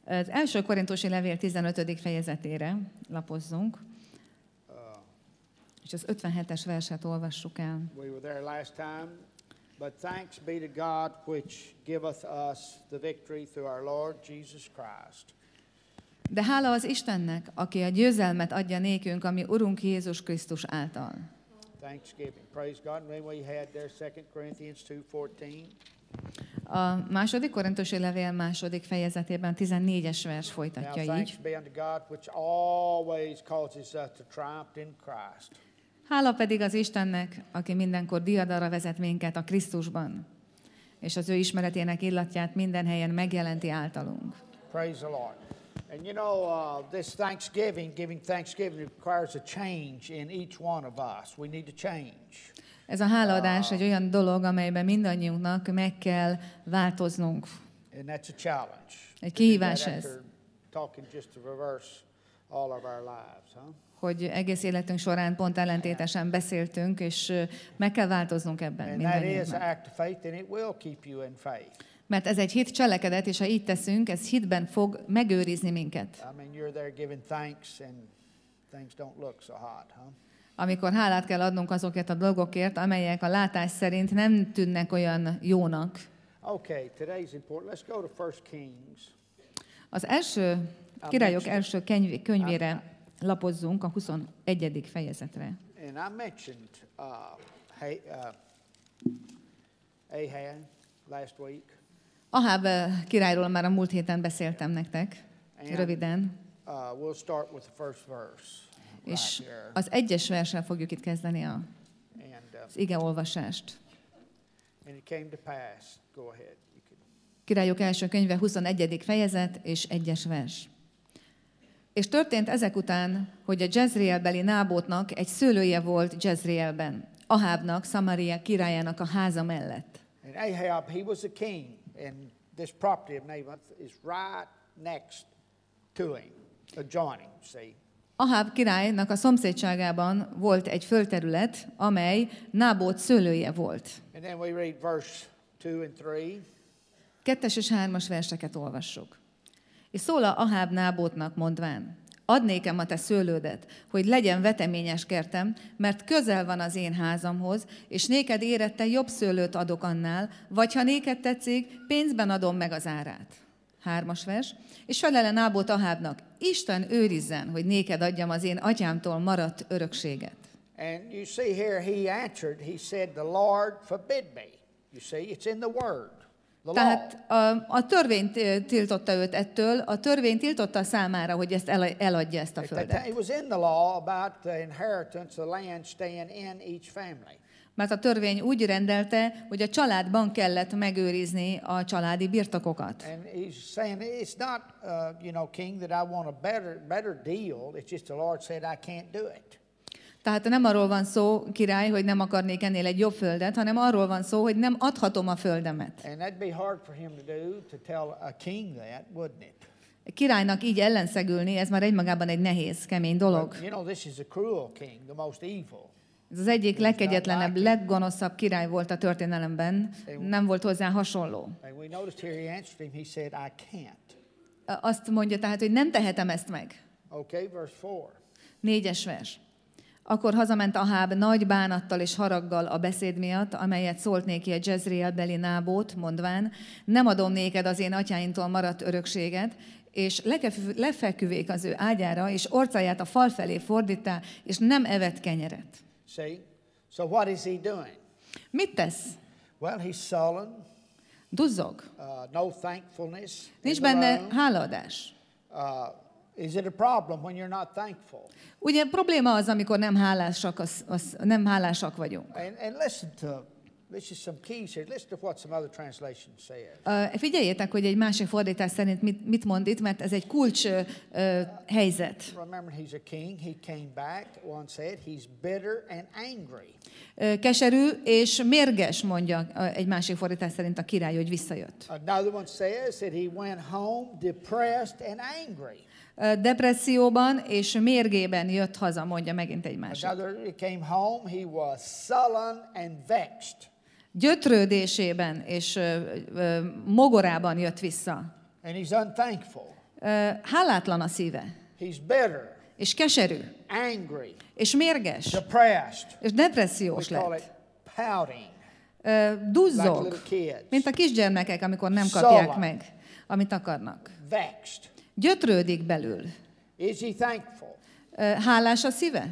Az első Korintusi levél 15. fejezetére lapozzunk, és az 57-es verset olvassuk el. We were there last time, but thanks be to God which giveth us the victory through our Lord Jesus Christ. De hála az Istennek, aki a győzelmet adja nékünk, ami Urunk Jézus Krisztus által. Thanksgiving. Praise God. And then we had there 2 Corinthians 2:14. A második Korintusi levél második fejezetében 14-es vers folytatja így. Thanks be unto God which always causes us to triumph in Christ. Hála pedig az Istennek, aki mindenkor diadalra vezet minket a Krisztusban, és az ő ismeretének illatját minden helyen megjelenti általunk. Praise the Lord. And you know, this giving thanksgiving requires a change in each one of us. We need to change. Ez a hálaadás egy olyan dolog, amelyben mindannyiunknak meg kell változnunk. And that's a challenge. Egy kihívás ez. Talking just to reverse all of our lives, huh? Hogy egész életünk során pont ellentétesen beszéltünk, és meg kell változnunk ebben mindannyiunknak. Mert ez egy hit cselekedet, és ha így teszünk, ez hitben fog megőrizni minket. Amikor hálát kell adnunk azokért a dolgokért, amelyek a látás szerint nem tűnnek olyan jónak. Az első Királyok első könyvére lapozzunk, a 21. fejezetre. Aháb királyról már a múlt héten beszéltem nektek, röviden. És az 1-es verssel fogjuk itt kezdeni az igeolvasást. Királyok első könyve 21. fejezet és 1-es vers. És történt ezek után, hogy a Jezreelbeli Nábótnak egy szőlője volt Jezreelben, Ahábnak, Szamaria királyának a háza mellett. And Ahab, he was a king, and this property of Naboth is right next to him, adjoining, see. Aháb királynak a szomszédságában volt egy földterület, amely Nábót szőlője volt. And then we read verse 2 and 3. 2. és 3. verseket olvassuk. És szól Aháb Nábótnak mondván, add nékem a te szőlődet, hogy legyen veteményes kertem, mert közel van az én házamhoz, és néked érette jobb szőlőt adok annál, vagy ha néked tetszik, pénzben adom meg az árát. 3. vers. És felele Nábót Ahábnak, Isten őrizzen, hogy néked adjam az én atyámtól maradt örökséget. And you see here, he answered, he said, the Lord forbid me. You see, it's in the word. Tehát a törvény tiltotta őt ettől, a törvény tiltotta számára, hogy ezt eladja ezt a földet. Mert a törvény úgy rendelte, hogy a családban kellett megőrizni a családi birtokokat. Tehát nem arról van szó, király, hogy nem akarnék ennél egy jobb földet, hanem arról van szó, hogy nem adhatom a földemet. A királynak így ellenszegülni, ez már egymagában egy nehéz, kemény dolog. Ez az egyik legkegyetlenebb, leggonoszabb király volt a történelemben, nem volt hozzá hasonló. Azt mondja tehát, hogy nem tehetem ezt meg. 4. vers. Akkor hazament Aháb nagy bánattal és haraggal a beszéd miatt, amelyet szólt néki a Jezreelbeli Nábót, mondván, nem adom néked az én atyáimtól maradt örökséget, és lefeküvék az ő ágyára, és orcáját a fal felé fordítá, és nem evett kenyeret. So what is he doing? Mit tesz? Well, he's sullen. Duzzog. No thankfulness. Nincs benne hálaadás. Is it a problem when you're not thankful? Ugye probléma az, amikor nem hálásak vagyunk. And listen to this is some keys here. Listen to what some other translations say. Figyeljétek, hogy egy másik fordítás szerint mit mond itt, mert ez egy kulcs helyzet. Remember, he's a king. He came back. One said he's bitter and angry. Keserű és mérges, mondja egy másik fordítás szerint a király, hogy visszajött. Another one says that he went home depressed and angry. Depresszióban és mérgében jött haza, mondja megint egy másik. Gyötrődésében és mogorában jött vissza. Hálátlan a szíve, He's bitter, és keserű, angry, és mérges, depressed. és We depressziós call lett. it pouting, like Duzzog, little kids. mint a kisgyermekek, amikor nem kapják Szala. meg, amit akarnak. Vexed. Gyötrődik belül. Is he thankful? Hálás a szíve?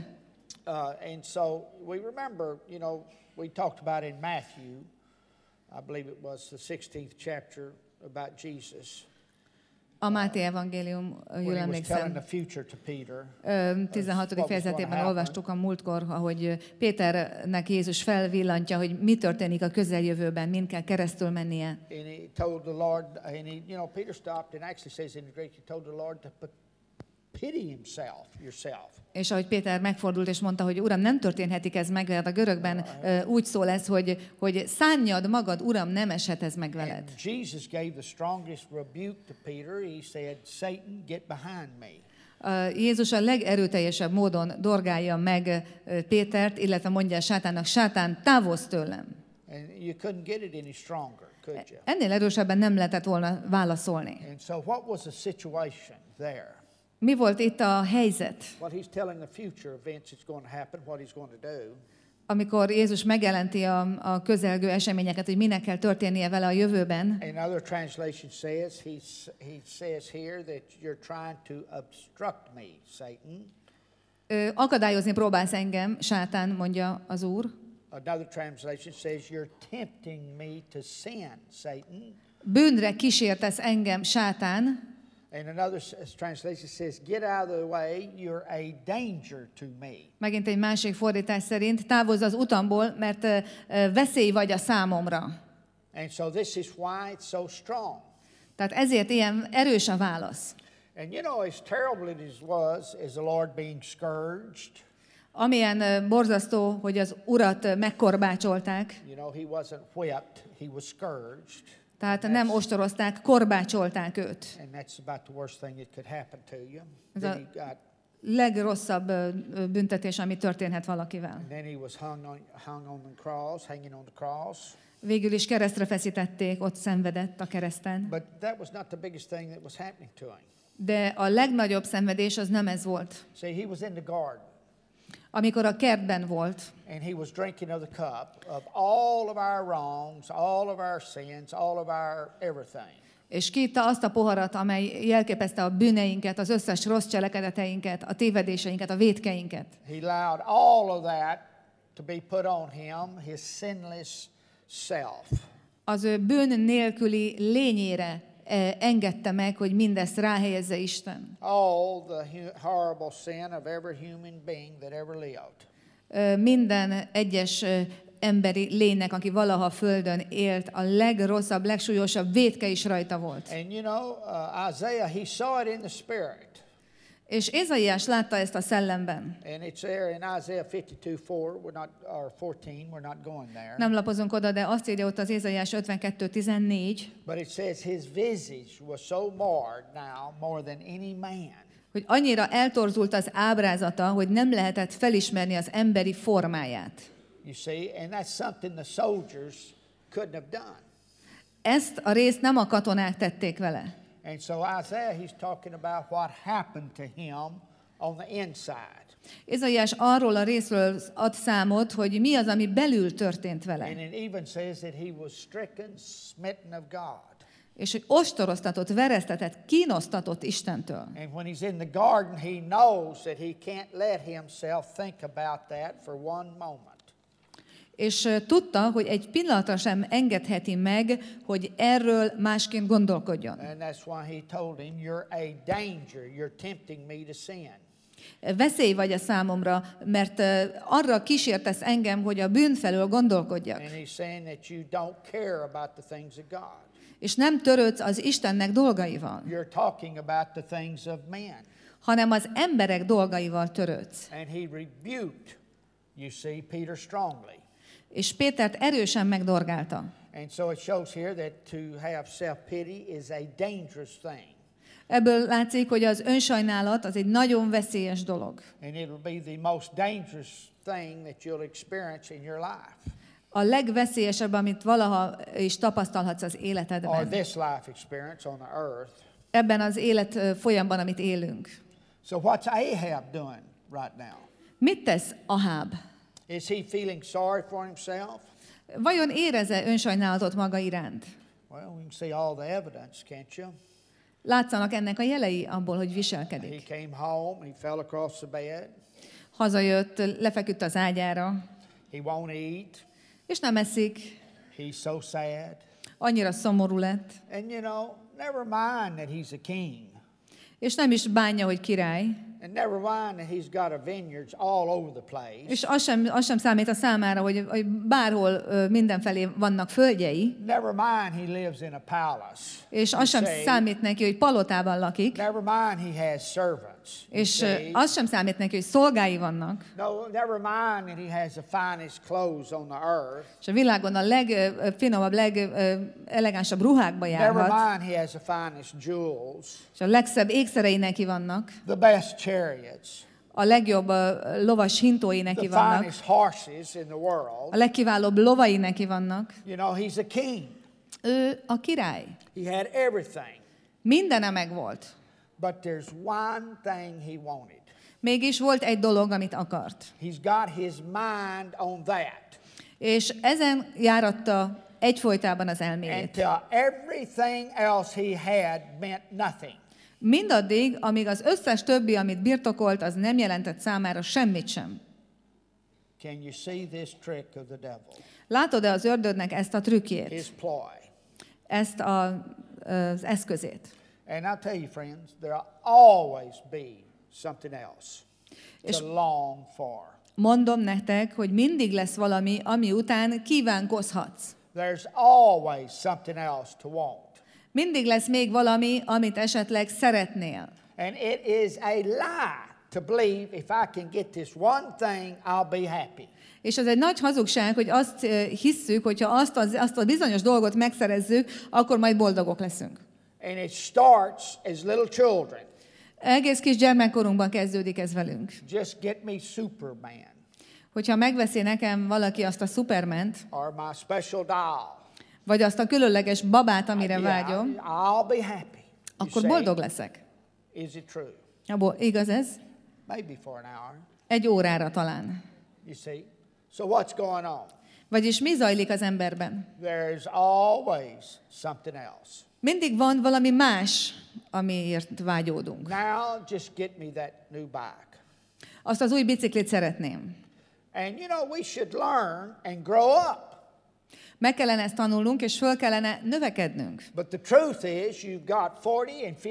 And so we remember, you know, we talked about in Matthew, I believe it was the 16th chapter about Jesus. A Máté evangélium, jól When he was telling emlékszem, the future to Peter. 16. fejezetében olvastuk a múltkor, ahogy Péternek Jézus felvillantja, hogy mi történik a közeljövőben, min kell keresztül mennie. And he told the Lord, and he, you know, Peter stopped and actually says in the Greek, he told the Lord to pity yourself. És ahogy Péter megfordult és mondta, hogy Uram, nem történhetik ez meg veled, a görögben úgy szól ez, hogy szánjad magad, Uram, nem eshet ez meg veled. And Jesus gave the strongest rebuke to Peter. He said, Satan, get behind me. Jézus a legerőteljesebb módon dorgálja meg Pétert, illetve mondja Sátánnak, Sátán, távozz tőlem. And you couldn't get it any stronger, could you? Ennél erősebben nem lehetett volna válaszolni. And so what was the situation there? Mi volt itt a helyzet? Well, he's telling the future events that's going to happen, what he's going to do. Amikor Jézus megjelenti a közelgő eseményeket, hogy minek kell történnie vele a jövőben. Another translation says, he says here that you're trying to obstruct me, Satan. Akadályozni próbálsz engem, Sátán, mondja az Úr. Another translation says, you're tempting me to sin, Satan. Bűnre kísértesz engem, Sátán. And another translation says, get out of the way, you're a danger to me. Megint egy másik fordítás szerint, távozz az utamból, mert veszély vagy a számomra. And so this is why it's so strong. Tehát ezért ilyen erős a válasz. And you know, as terrible it was as the Lord being scourged. Amilyen borzasztó, hogy az Urat megkorbácsolták. You know, he wasn't whipped, he was scourged. Tehát nem ostorozták, korbácsolták őt. And that's about the worst thing that could happen to you. Ez Then a he got, legrosszabb büntetés, ami történhet valakivel. and then he was hung on the cross, hanging on the cross. Végül is keresztre feszítették, ott szenvedett a kereszten. But that was not the biggest thing that was happening to him. De a legnagyobb szenvedés az nem ez volt. See, he was in the garden. Amikor a kertben volt, And he was drinking of the cup of all of our wrongs, all of our sins, all of our everything. és kiitta azt a poharat, amely jelképezte a bűneinket, az összes rossz cselekedeteinket, a tévedéseinket, a vétkeinket. He allowed all of that to be put on him, his sinless self. Az ő bűn nélküli lényére engedte meg, hogy mindezt ráhelyezze Isten. All the horrible sin of every human being that ever lived. Minden egyes emberi lénynek, aki valaha földön élt, a legrosszabb, legsúlyosabb vétke is rajta volt. And you know, Isaiah, he saw it in the spirit. És Ézaiás látta ezt a szellemben. And it's there in Isaiah 52:4, or 14, we're not going there. Nem lapozunk oda, de azt írja ott az Ézaiás 52:14, But it says his visage was so marred now more than any man. hogy annyira eltorzult az ábrázata, hogy nem lehetett felismerni az emberi formáját. You see, and that's something the soldiers couldn't have done. Ezt a részt nem a katonák tették vele. And so Isaiah, he's talking about what happened to him on the inside. Ézaiás arról a részről ad számot, hogy mi az, ami belül történt vele. And it even says that he was stricken, smitten of God. És hogy ostoroztatott, veresztetett, kínosztatott Istentől. And when he's in the garden, he knows that he can't let himself think about that for one moment. És tudta, hogy egy pillanatra sem engedheti meg, hogy erről másként gondolkodjon. And that's why he told him, you're a danger, you're tempting me to sin. Veszély vagy a számomra, mert arra kísértesz engem, hogy a bűn felől gondolkodjak. And he's saying that you don't care about the things of God. És nem törődsz az Istennek dolgaival, You're talking about the things of men. hanem az emberek dolgaival törődsz. And he rebuked, you see, Peter strongly. És Pétert erősen megdorgálta. And so it shows here that to have self-pity is a dangerous thing. Ebből látszik, hogy az önsajnálat az egy nagyon veszélyes dolog. And it'll be the most dangerous thing that you'll experience in your life. A legveszélyesebb, amit valaha is tapasztalhatsz az Or életedben. this life experience on the earth. ebben az élet folyamban, amit élünk. So what's Ahab doing right now? Mit tesz Aháb? Is he feeling sorry for himself? Vajon érez-e önsajnálatot maga iránt? Well, we can see all the evidence, can't you? Látszanak ennek a jelei abból, hogy He viselkedik. came home, he fell across the bed, Hazajött, lefeküdt az ágyára, he won't eat, és nem eszik, he's so sad. annyira szomorú lett, And you know, never mind that he's a king. és nem is bánja, hogy király, And never mind that he's got a vineyards all over the place. és az sem számít a számára, hogy bárhol mindenfelé vannak földjei, Never mind he lives in a palace. és You az sem see? számít neki, hogy palotában lakik, Never mind he has servants. You és see? az sem számít neki, hogy szolgái vannak, No, never mind that he has the finest clothes on the earth. és a világon a legfinomabb, legelegánsabb ruhákba Never járhat, mind he has the finest jewels, és a legszebb ékszerei neki vannak, the best chariots, a legjobb lovas hintói neki the vannak, finest horses in the a world. legkiválóbb lovai neki vannak. You know, he's a king. Ő a király. He had everything. Mindene megvolt. But there's one thing he wanted. Mégis volt egy dolog, amit akart. He's got his mind on that. És ezen járatta egyfolytában az elméjét. Until everything else he had meant nothing. Mindaddig, amíg az összes többi, amit birtokolt, az nem jelentett számára semmit sem. Can you see this trick of the devil? Látod-e az ördögnek ezt a trükkjét, His ploy. ezt az eszközét? And I'll tell you, friends, there'll always be something else És- to long for. Mondom nektek, hogy mindig lesz valami, ami után kívánkozhatsz. There's always something else to want. Mindig lesz még valami, amit esetleg szeretnél. And it is a lie to believe if I can get this one thing, I'll be happy. És ez egy nagy hazugság, hogy azt hisszük, hogyha azt a bizonyos dolgot megszerezzük, akkor majd boldogok leszünk. And it starts as little children. Egész kis gyermekkorunkban kezdődik ez velünk. Just get me Superman Hogyha megveszi nekem valaki azt a Superment, or my special doll. vagy azt a különleges babát, amire vágyom, I'll be happy. You akkor see? boldog leszek. Is it true? Abból igaz ez? Maybe for an hour. Egy órára talán. You see? So what's going on? Vagyis mi zajlik az emberben? There's always something else. Mindig van valami más, amiért vágyódunk. Now just get me that new bike. Azt az új biciklit szeretném. And you know, we should learn and grow up. Meg kellene ezt tanulnunk, és föl kellene növekednünk. But the truth is, you've got 40 and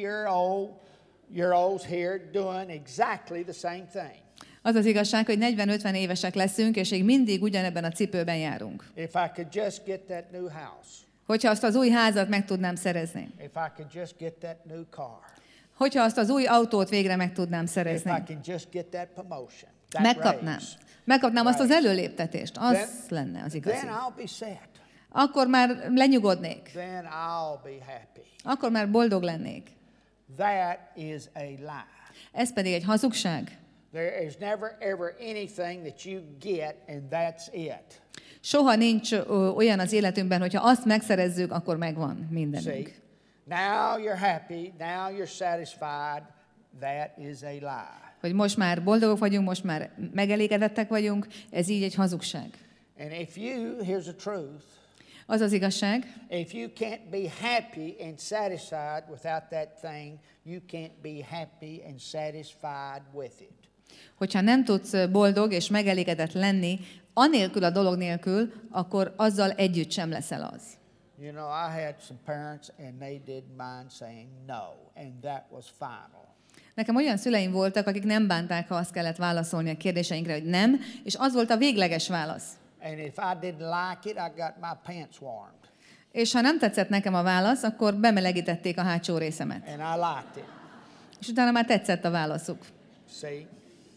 50 year olds here doing exactly the same thing. Az az igazság, hogy 40-50 évesek leszünk, és még mindig ugyanebben a cipőben járunk. If I could just get that new house, Hogyha azt az új házat meg tudnám szerezni. if I could just get that new car, Hogyha azt az új autót végre meg tudnám if szerezni. I can just get that promotion, that Megkapnám. raise, Megkapnám azt az Right. előléptetést. Az Then- lenne az igazi. then I'll be set. Akkor már lenyugodnék. Then I'll be happy. Akkor már boldog lennék. That is a lie. Ez pedig egy hazugság. There is never ever anything that you get and that's it. Soha nincs olyan az életünkben, hogyha azt megszerezzük, akkor megvan See? mindenünk. Now you're happy, now you're satisfied. That is a lie. Hogy most már boldogok vagyunk, most már megelégedettek vagyunk, ez így egy hazugság. And if you, here's the truth, Az az igazság, if you can't be happy and satisfied without that thing, you can't be happy and satisfied with it. hogyha nem tudsz boldog és megelégedett lenni, anélkül a dolog nélkül, akkor azzal együtt sem leszel az. You know, I had some parents and they didn't mind saying no, and that was final. Nekem olyan szüleim voltak, akik nem bánták, ha azt kellett válaszolni a kérdéseinkre, hogy nem, és az volt a végleges válasz. And if I didn't like it, I got my pants warmed. És ha nem tetszett nekem a válasz, akkor bemelegítették a hátsó részemet. And I liked it. És utána már tetszett a válaszuk. See?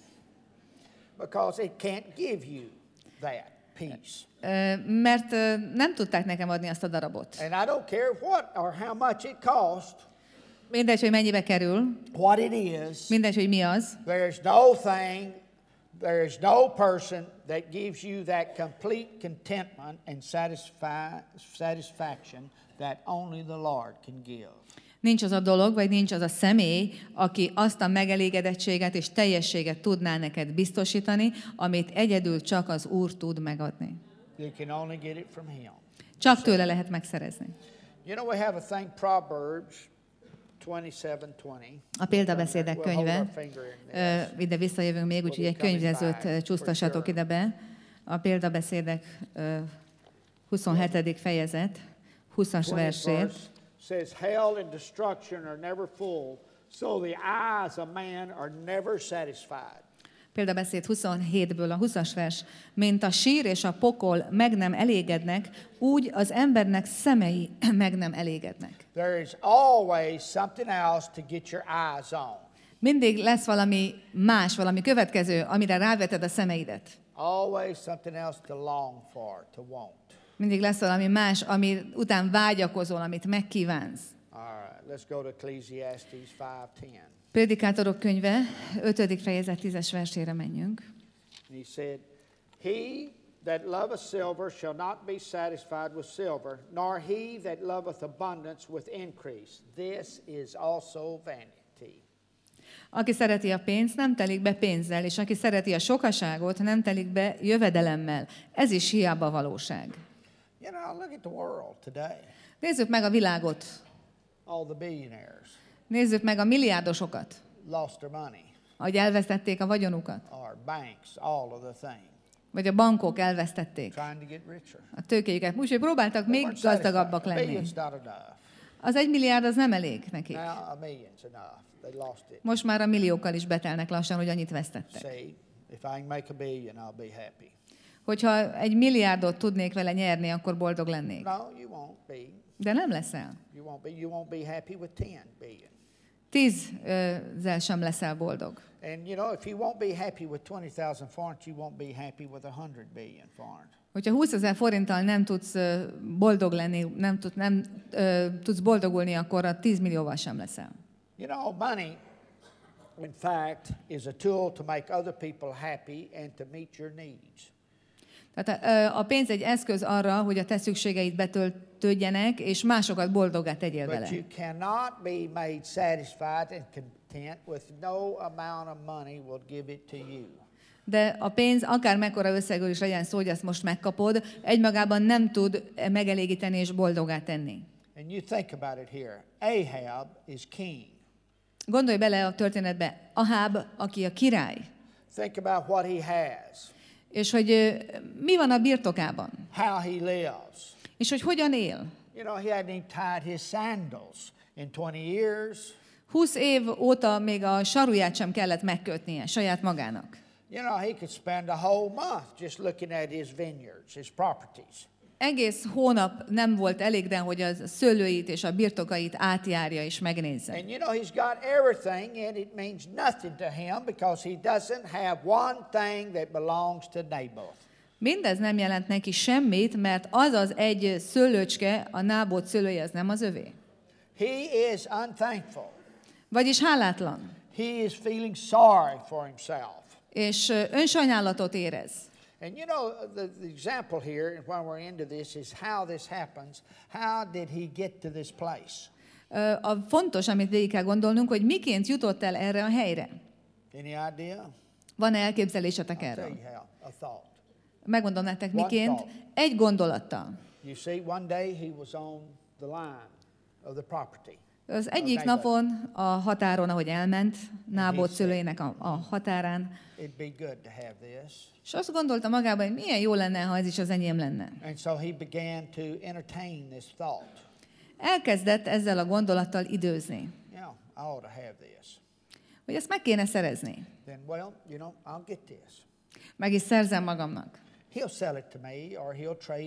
Because it can't give you that peace. Mert nem tudták nekem adni azt a darabot. And I don't care what or how much it cost, Mindegy, hogy mennyibe kerül, what it is, mindegy, hogy mi az, there's no thing, there's no person that gives you that complete contentment and satisfaction that only the Lord can give. Nincs az a dolog, vagy nincs az a személy, aki azt a megelégedettséget és teljességet tudná neked biztosítani, amit egyedül csak az Úr tud megadni. You can only get it from Him. Csak tőle lehet megszerezni. You know, we have a thing, Proverbs 27:20. A példabeszédek könyve, ide visszajövünk még, úgyhogy egy könyvezőt csúsztassatok ide be. A példabeszédek 27. fejezet, 20-as versét. Says, hell and destruction are never full, so the eyes of man are never satisfied. Példabeszéd 27-ből a 20-as vers. Mint a sír és a pokol meg nem elégednek, úgy az embernek szemei meg nem elégednek. There is always something else to get your eyes on. Mindig lesz valami más, valami következő, amire ráveted a szemeidet. Always something else to long for, to want. Mindig lesz valami más, ami után vágyakozol, amit megkívánsz. All right, let's go to Ecclesiastes 5:10. Prédikátorok könyve, 5. fejezet 10-es versére menjünk. And he said, he that loveth silver shall not be satisfied with silver, nor he that loveth abundance with increase. This is also vanity. Aki szereti a pénzt, nem telik be pénzzel, és aki szereti a sokaságot, nem telik be jövedelemmel. Ez is hiába valóság. You know, look at the world today. Nézzük meg a világot. All the billionaires Nézzük meg a milliárdosokat, lost their money, ahogy elvesztették a vagyonukat. or banks, all of the thing, Vagy a bankok elvesztették trying to get richer. a tőkéjüket. Úgyhogy próbáltak They még weren't gazdagabbak satisfied. A lenni. million's not enough. Az 1 milliárd az nem elég nekik. Now a million's enough. They lost it. Most már a milliókkal is betelnek lassan, hogy annyit vesztettek. See, if I can make a billion, I'll be happy. Hogyha 1 milliárdot tudnék vele nyerni, akkor boldog lennék. No, you won't be. De nem leszel. You won't be happy with 10 billion. 10-zel sem leszel boldog. And you know, if you won't be happy with 20,000 forints, you won't be happy with 100 billion forint. Hogyha 20 000 forinttal nem tudsz boldog lenni, nem tudsz boldogulni, akkor a 10 millióval sem leszel. You know, money, in fact, is a tool to make other people happy and to meet your needs. Tehát a pénz egy eszköz arra, hogy a te szükségeid betöltődjenek, és másokat boldoggá tegyél But vele. you cannot be made satisfied and content with no amount of money will give it to you. De a pénz, akár mekkora összegről is legyen szó, hogy ezt most megkapod, egymagában nem tud megelégíteni és boldoggá tenni. And you think about it here. Ahab is king. Gondolj bele a történetbe, Aháb, aki a király, Think about what he has, és hogy mi van a birtokában, how he lives. és hogy hogyan él. You know, he hadn't even tied his sandals in 20 years. 20 év óta még a saruját sem kellett megkötnie saját magának. You know, he could spend a whole month just looking at his vineyards, his properties. Egész hónap nem volt elég, de hogy a szőlőit és a birtokait átjárja és megnézze. And you know, he's got everything, and it means nothing to him because he doesn't have one thing that belongs to Naboth. Mindez nem jelent neki semmit, mert az az egy szőlőcske, a Nábot szőlője, az nem az övé. He is unthankful. Vagyis hálátlan. He is feeling sorry for himself. És önsajnálatot érez. And you know, the example here, and when we're into this, is how this happens. How did he get to this place? A fontos, amit végig kell gondolnunk, hogy miként jutott el erre a helyre. Any idea? Van-e elképzelésetek I'll tell erről? you how. A thought. Megmondom nektek One miként. thought. Egy gondolattal. You see, one day he was on the line of the property. Az egyik napon a határon, ahogy elment, Nábot szülőjének a határán, It'd be good to have this. és azt gondolta magában, hogy milyen jó lenne, ha ez is az enyém lenne. And so he began to entertain this thought. Elkezdett ezzel a gondolattal időzni, Yeah, I ought to have this. hogy ezt meg kéne szerezni. Then, well, you know, I'll get this. Meg is szerzem magamnak. He'll sell it to me, or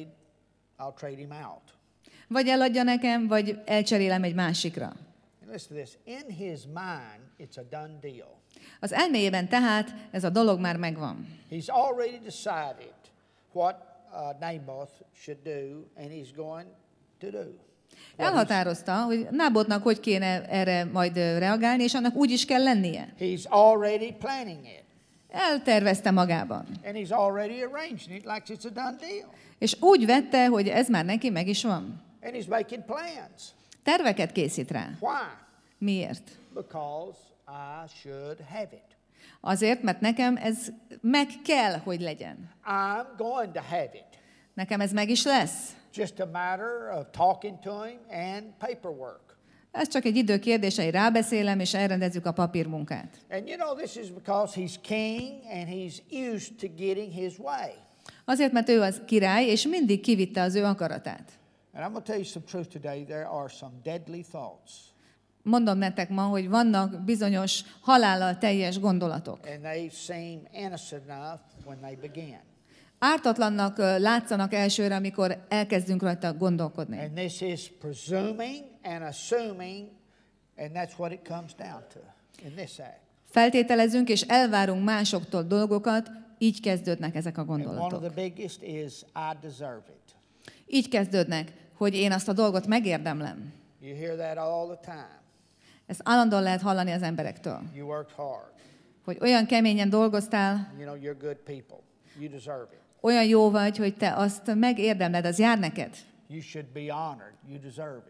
I'll trade him out. Vagy eladja nekem, vagy elcserélem egy másikra. And listen to this. In his mind, it's a done deal. Az elméjében tehát ez a dolog már megvan. He's already decided what Naboth should do, and he's going to do. Elhatározta, hogy Nábotnak hogy kéne erre majd reagálni, és annak úgy is kell lennie. He's already planning it. Eltervezte magában. And he's already arranging it like it's a done deal. És úgy vette, hogy ez már neki meg is van. And he's making plans. Terveket készít rá. Why? Miért? Because I should have it. Azért, mert nekem ez meg kell, hogy legyen. I'm going to have it. Nekem ez meg is lesz. Just a matter of talking to him and paperwork. Ez csak egy idő kérdése, hogy rábeszélem, és elrendezzük a papírmunkát. And you know, this is because he's king and he's used to getting his way. Azért, mert ő az király, és mindig kivitte az ő akaratát. And I'm going to tell you some truth today. There are some deadly thoughts. Mondom nektek ma, hogy vannak bizonyos halállal teljes gondolatok. And they seem innocent enough when they begin. Ártatlannak látszanak elsőre, amikor elkezdünk rajta gondolkodni. And this is presuming and assuming, and that's what it comes down to in this act. Feltételezünk és elvárunk másoktól dolgokat, így kezdődnek ezek a And one of gondolatok. the biggest is I deserve it. Így kezdődnek, hogy én azt a dolgot megérdemlem. You hear that all the time. Ezt állandóan lehet hallani az emberektől. You worked hard. Hogy olyan keményen dolgoztál, You know, you're good people. You deserve it. olyan jó vagy, hogy te azt megérdemled, az jár neked. You should be honored. You deserve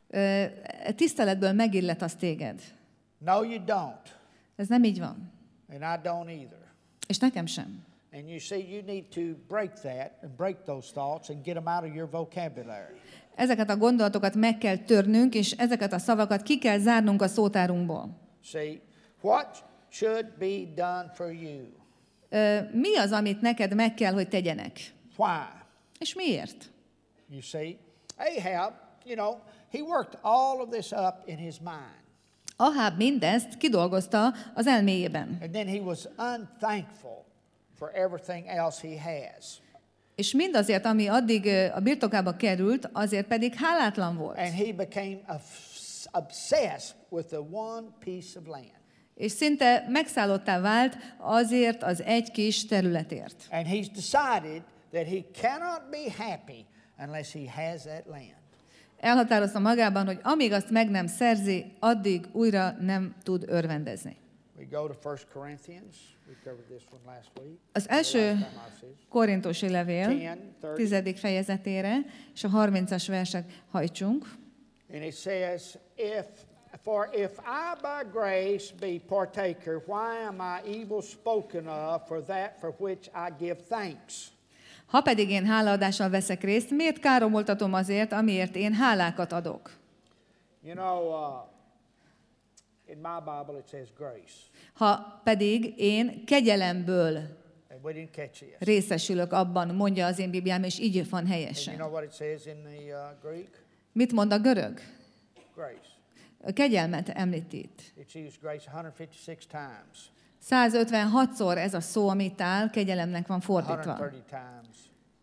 it. Tiszteletből megillet az téged. No, you don't. Ez nem így van. And I don't either. És nekem sem. And you see, you need to break that and break those thoughts and get them out of your vocabulary. Ezeket a gondolatokat meg kell törnünk, és ezeket a szavakat ki kell zárnunk a szótárunkból. See, what should be done for you? Mi az, amit neked meg kell, hogy tegyenek? Why? És miért? You see, Ahab, you know, he worked all of this up in his mind. Aháb mindezt kidolgozta az elméjében. And then he was unthankful for everything else he has. És mindazért, ami addig a birtokába került, azért pedig hálátlan volt. And he became obsessed with the one piece of land. És szinte megszállottá vált azért az egy kis területért. And he's decided that he cannot be happy unless he has that land. Elhatározta magában, hogy amíg azt meg nem szerzi, addig újra nem tud örvendezni. We go to 1 Corinthians. We covered this one last week. Az első korintusi levél 10. fejezetére és a 30-as versek hajtsunk. And it says, if I by grace be partaker, why am I evil spoken of for that for which I give thanks? Ha pedig én hálaadással veszek részt, miért káromoltatom azért, amiért én hálákat adok? You know, in my Bible it says grace. Ha pedig én kegyelemből And we didn't catch this. részesülök abban, mondja az én Bibliám, és így van And you helyesen. know what it says in the Greek? Mit mond a görög? Grace. A kegyelmet említ itt. It's used grace 156 times. 156-szor ez a szó, amit áll, kegyelemnek van fordítva. 130 times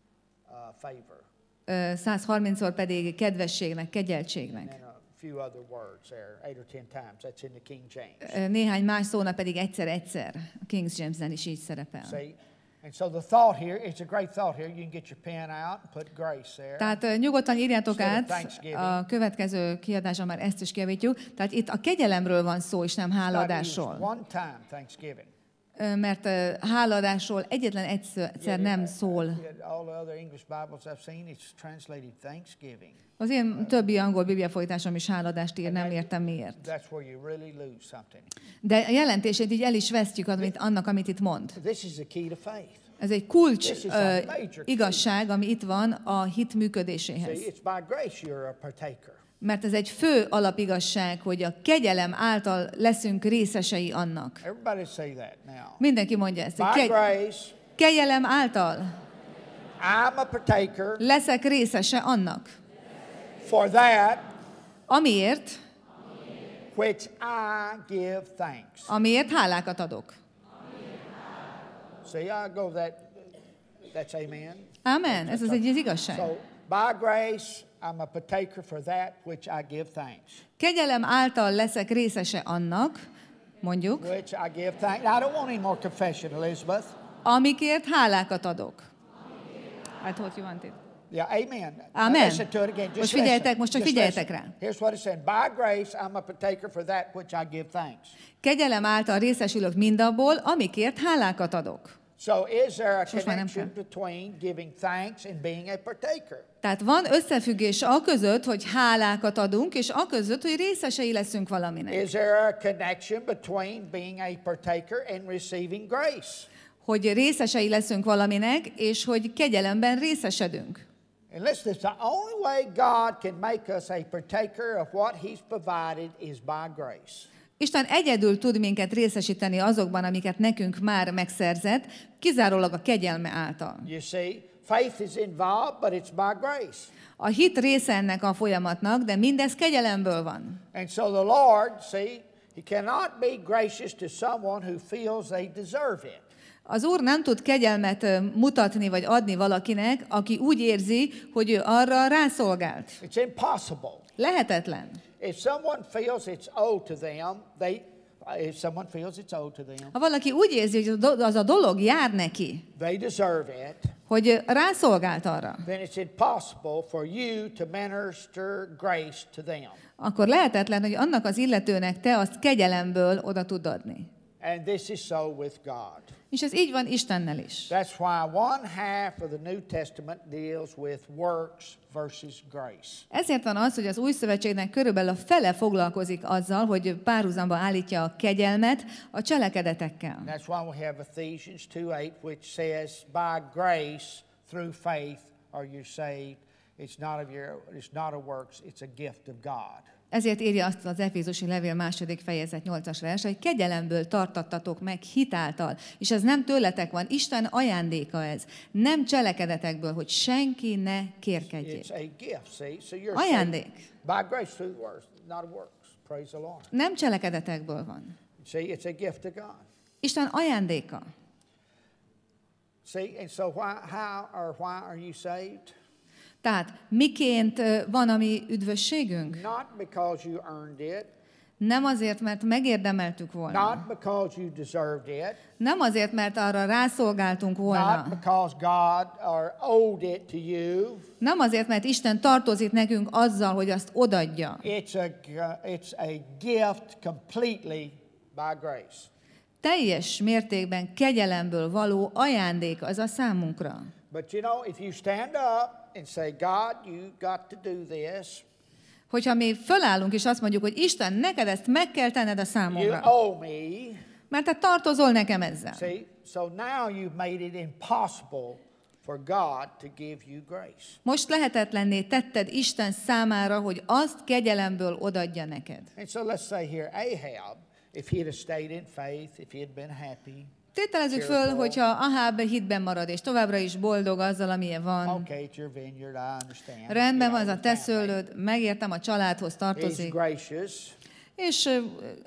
favor. 130-szor pedig kedvességnek, kegyeltségnek. And a few other words there, 8 or 10 times. That's in the King James. Néhány más szóna pedig egyszer-egyszer. A King James-en is így szerepel. See? And so the thought here, it's a great thought here. You can get your pen out and put grace there. Tehát nyugodtan írjátok Instead át, of Thanksgiving. a következő kiadásra már ezt is kijavítjuk. Tehát itt a kegyelemről van szó, és nem Not used hálaadásról. one time Thanksgiving. Mert hálaadásról egyetlen egyszer nem szól. All the other English Bibles I've seen, it's translated Thanksgiving. Az én többi angol bibliafolytásom is hálaadást ír, nem értem miért. That's where you really lose something. De a jelentését így el is vesztjük annak, amit itt mond. This is the key to faith. Ez egy kulcs This is a major key. igazság, ami itt van a hit See, működéséhez. it's by grace you're a partaker. Mert ez egy fő alapigazság, hogy a kegyelem által leszünk részesei annak. Everybody say that now. Mindenki mondja ezt. Hogy By grace, kegyelem által I'm a partaker leszek részese annak, for that amiért which I give thanks. amiért hálákat adok. See, I go that's amen. Amen. Ez az egy igazság. So, by grace, I'm a partaker for that which I give thanks. Kegyelem által leszek részese annak, mondjuk, Which I give thanks. I don't want any more confession, Elizabeth. amikért hálákat adok. I thought you wanted. Yeah, amen. Amen. Listen to it again. Most figyeljetek, most csak Just figyeljetek listen. rá. Here's what it said. By grace, I'm a partaker for that which I give thanks. Kegyelem által részesülök mindabból, amikért hálákat adok. So is there a Most már nem connection between giving thanks and being a partaker? Tehát van összefüggés a között, hogy hálákat adunk, és a között, hogy részesei leszünk valaminek. Is there a connection between being a partaker and receiving grace? Hogy részesei leszünk valaminek, és hogy kegyelemben részesedünk. And listen, the only way God can make us a partaker of what He's provided is by grace. Isten egyedül tud minket részesíteni azokban, amiket nekünk már megszerzett, kizárólag a kegyelme által. You see, faith is involved, but it's by grace. A hit része ennek a folyamatnak, de mindez kegyelemből van. And so the Lord, see, He cannot be gracious to someone who feels they deserve it. Az Úr nem tud kegyelmet mutatni vagy adni valakinek, aki úgy érzi, hogy ő arra rászolgált. It's impossible. Lehetetlen. If someone feels it's owed to them, Ha valaki úgy érzi, hogy az a dolog jár neki, they deserve it, hogy rászolgált arra, then it's impossible for you to minister grace to them. akkor lehetetlen, hogy annak az illetőnek te azt kegyelemből oda tud adni. And this is so with God. És ez így van Istennel is. That's why one half of the New Testament deals with works versus grace. Ezért van az, hogy az Új Szövetségnek körülbelül a fele foglalkozik azzal, hogy párhuzamba állítja a kegyelmet a cselekedetekkel. That's why we have Ephesians 2:8, which says, "By grace through faith are you saved. It's not a works, it's a gift of God." Ezért írja azt az Efézusi levél 2. fejezet 8. vers, hogy kegyelemből tartattatok meg hitáltal, és ez nem tőletek van, Isten ajándéka ez, nem cselekedetekből, hogy senki ne kérkedjék. It's a gift, see? So you're Ajándék. saved by grace through the works, not of works. Praise the Lord. Nem cselekedetekből van. See, it's a gift of God. Isten ajándéka. See, and so why are you saved? Tehát miként van a mi üdvösségünk? Not because you earned it. Nem azért, mert megérdemeltük volna. Not because you deserved it. Nem azért, mert arra rászolgáltunk volna. Not because God owed it to you. Nem azért, mert Isten tartozik nekünk azzal, hogy azt odadja. It's a gift completely by grace. Teljes mértékben kegyelemből való ajándék az a számunkra. But you know, if you stand up and say, God, you got to do this. Hogyha mi fölállunk és azt mondjuk, hogy Isten, neked ezt meg kell tenned a számomra. You owe me. Mert te tartozol nekem ezzel. See, so now you've made it impossible for God to give you grace. Most lehetetlenné tetted Isten számára, hogy azt kegyelemből odadja neked. And so let's say here, Ahab, if he'd have stayed in faith, if he had been happy. Tételezzük föl, hogyha Aháb hitben marad, és továbbra is boldog azzal, amilyen van. Okay, it's your vineyard, I understand. Rendben van, az a te szőlőd, megértem, a családhoz He's tartozik, gracious. és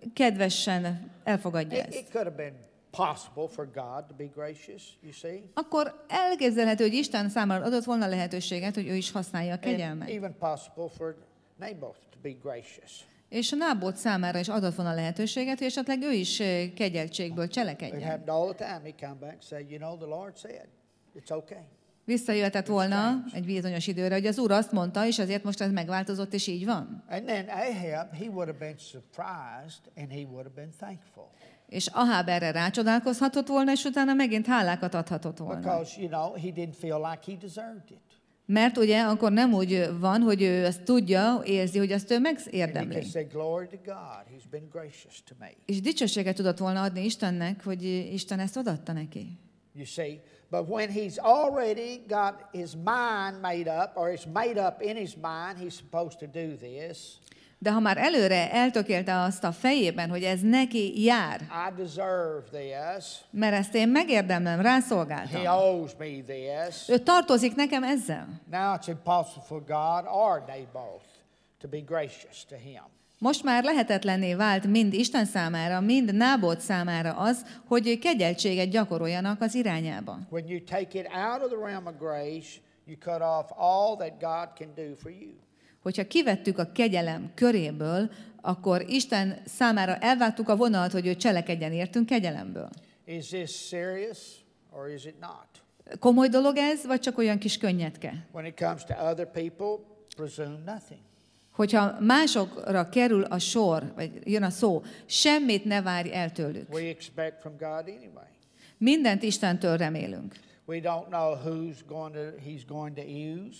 kedvesen elfogadja It ezt. could have been possible for God to be gracious, you see. Akkor elképzelhető, hogy Isten számára adott volna lehetőséget, hogy ő is használja a And kegyelmet. even possible for Naboth to be gracious. És a Nábot számára is adott volna lehetőséget, hogy esetleg ő is kegyeltségből It cselekedjen. happened all the time. He come back and said, you know, the Lord said, it's okay. Visszajöhetett volna egy bizonyos időre, hogy az Úr azt mondta, és azért most ez megváltozott, és így van. And then Ahab, he would have been surprised and he would have been thankful. És Aháb erre rácsodálkozhatott volna, és utána megint hálákat adhatott volna. Because, you know, he didn't feel like he deserved it. Mert ugye akkor nem úgy van, hogy ő ezt tudja, érzi, hogy azt ő And he megérdemli. can say, glory to God, he's been gracious to me. És dicsőséget tudott volna adni Istennek, hogy Isten ezt odaadta neki. You see, but when he's already got his mind made up, or it's made up in his mind, he's supposed to do this. De ha már előre eltökélte azt a fejében, hogy ez neki jár, I deserve this. mert ezt én megérdemlem, He rászolgáltam. owes me this. Ő tartozik nekem ezzel. Now it's impossible for God or Naboth to be gracious to him. Most már lehetetlenné vált mind Isten számára, mind Nábot számára az, hogy kegyeltséget gyakoroljanak az irányába. When you take it out of the realm of grace, you cut off all that God can do for you. Hogyha kivettük a kegyelem köréből, akkor Isten számára elvágtuk a vonalat, hogy ő cselekedjen értünk kegyelemből. Is this serious or is it not? Komoly dolog ez, vagy csak olyan kis könnyedke? When it comes to other people, presume nothing. Hogyha másokra kerül a sor, vagy jön a szó, semmit ne várj el tőlük. We expect from God anyway. Mindent Istentől remélünk. We don't know he's going to use,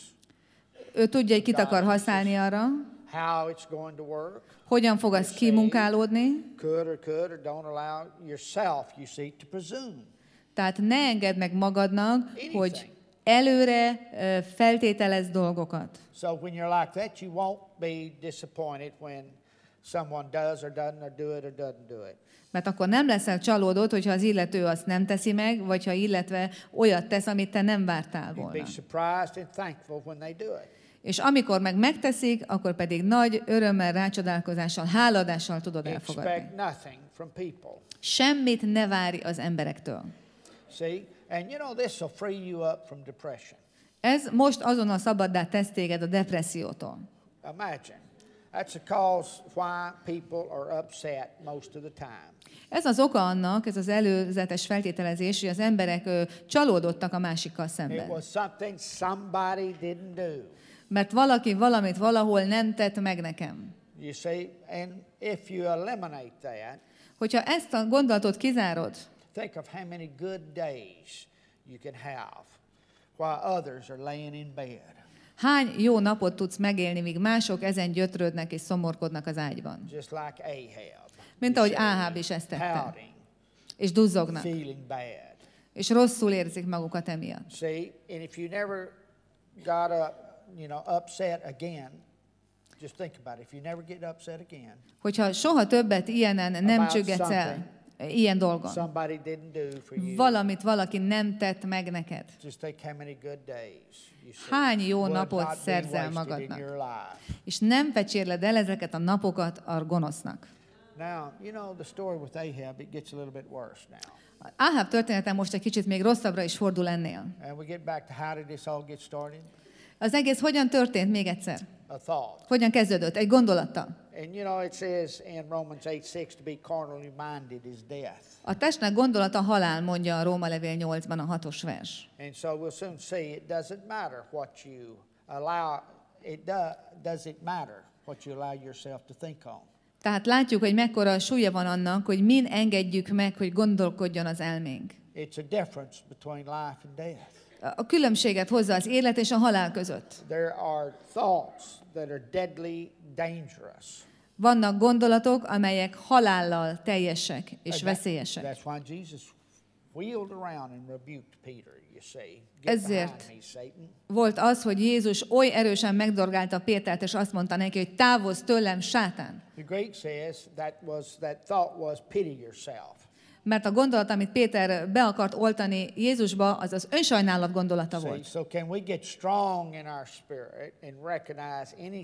Ő tudja, hogy kit akar használni arra, how it's going to work. hogyan fog az kimunkálódni. Could or don't allow yourself, you see, to presume. Tehát ne engedd meg magadnak, hogy előre feltételez dolgokat. So when you're like that, you won't be disappointed when someone does or doesn't do it or doesn't do it. Mert akkor nem leszel csalódott, hogyha az illető azt nem teszi meg, vagy ha illetve olyat tesz, amit te nem vártál You'd volna. be surprised and thankful when they do it. És amikor meg megteszik, akkor pedig nagy örömmel, rácsodálkozással, háladással tudod elfogadni. Expect nothing from people. Semmit ne várj az emberektől. See? And you know, this will free you up from depression. Ez most azonnal szabaddá tesz téged a depressziótól. Imagine. That's a cause why people are upset most of the time. Ez az oka annak, ez az előzetes feltételezés, hogy az emberek csalódottak a másikkal It szemben. was something somebody didn't do. Mert valaki valamit valahol nem tett meg nekem. You see? And if you eliminate that, Hogyha ezt a gondolatot kizárod, think of how many good days you can have while others are laying in bed. hány jó napot tudsz megélni, míg mások ezen gyötrődnek és szomorkodnak az ágyban. Just like Ahab. Mint ahogy Áháb is ezt tette. Pouting, És duzzognak. feeling bad. És rosszul érzik magukat emiatt. See, and if you never got up, upset again, just think about it. If you never get upset again, Hogyha soha többet ilyenen nem About csüggetsz el, ilyen dolgon, somebody didn't do for you. valamit valaki nem tett meg neked, Just think how many good days you see. hány jó would napot not be szerzel wasted in magadnak, your life. és nem fecsérled el ezeket a napokat a gonosznak. Now, the story with Ahab, it gets a little bit worse now. Áháb története most egy kicsit még rosszabbra is fordul ennél. And we get back to how did this all get started? Az egész hogyan történt még egyszer? A thought. Hogyan kezdődött? Egy gondolattal. And it says in Romans 8:6 to be carnally minded is death. A testnek gondolata halál, mondja a Róma levél 8-ban a 6. vers. And so we'll soon see it doesn't matter what you allow, does it matter what you allow yourself to think on. Tehát látjuk, hogy mekkora súlya van annak, hogy min engedjük meg, hogy gondolkodjon az elménk. It's a difference between life and death. A különbséget hozza az élet és a halál között. There are thoughts that are deadly dangerous. Vannak gondolatok, amelyek halállal teljesek és veszélyesek. That's why Jesus wheeled around and rebuked Peter, you see. Ezért behind me, Satan. volt az, hogy Jézus oly erősen megdorgálta Pétert, és azt mondta neki, hogy távozz tőlem, sátán. The Greek says that thought was pity yourself. Mert a gondolat, amit Péter be akart oltani Jézusba, az az önsajnálat gondolata See, volt. so can we get strong in our spirit and recognize any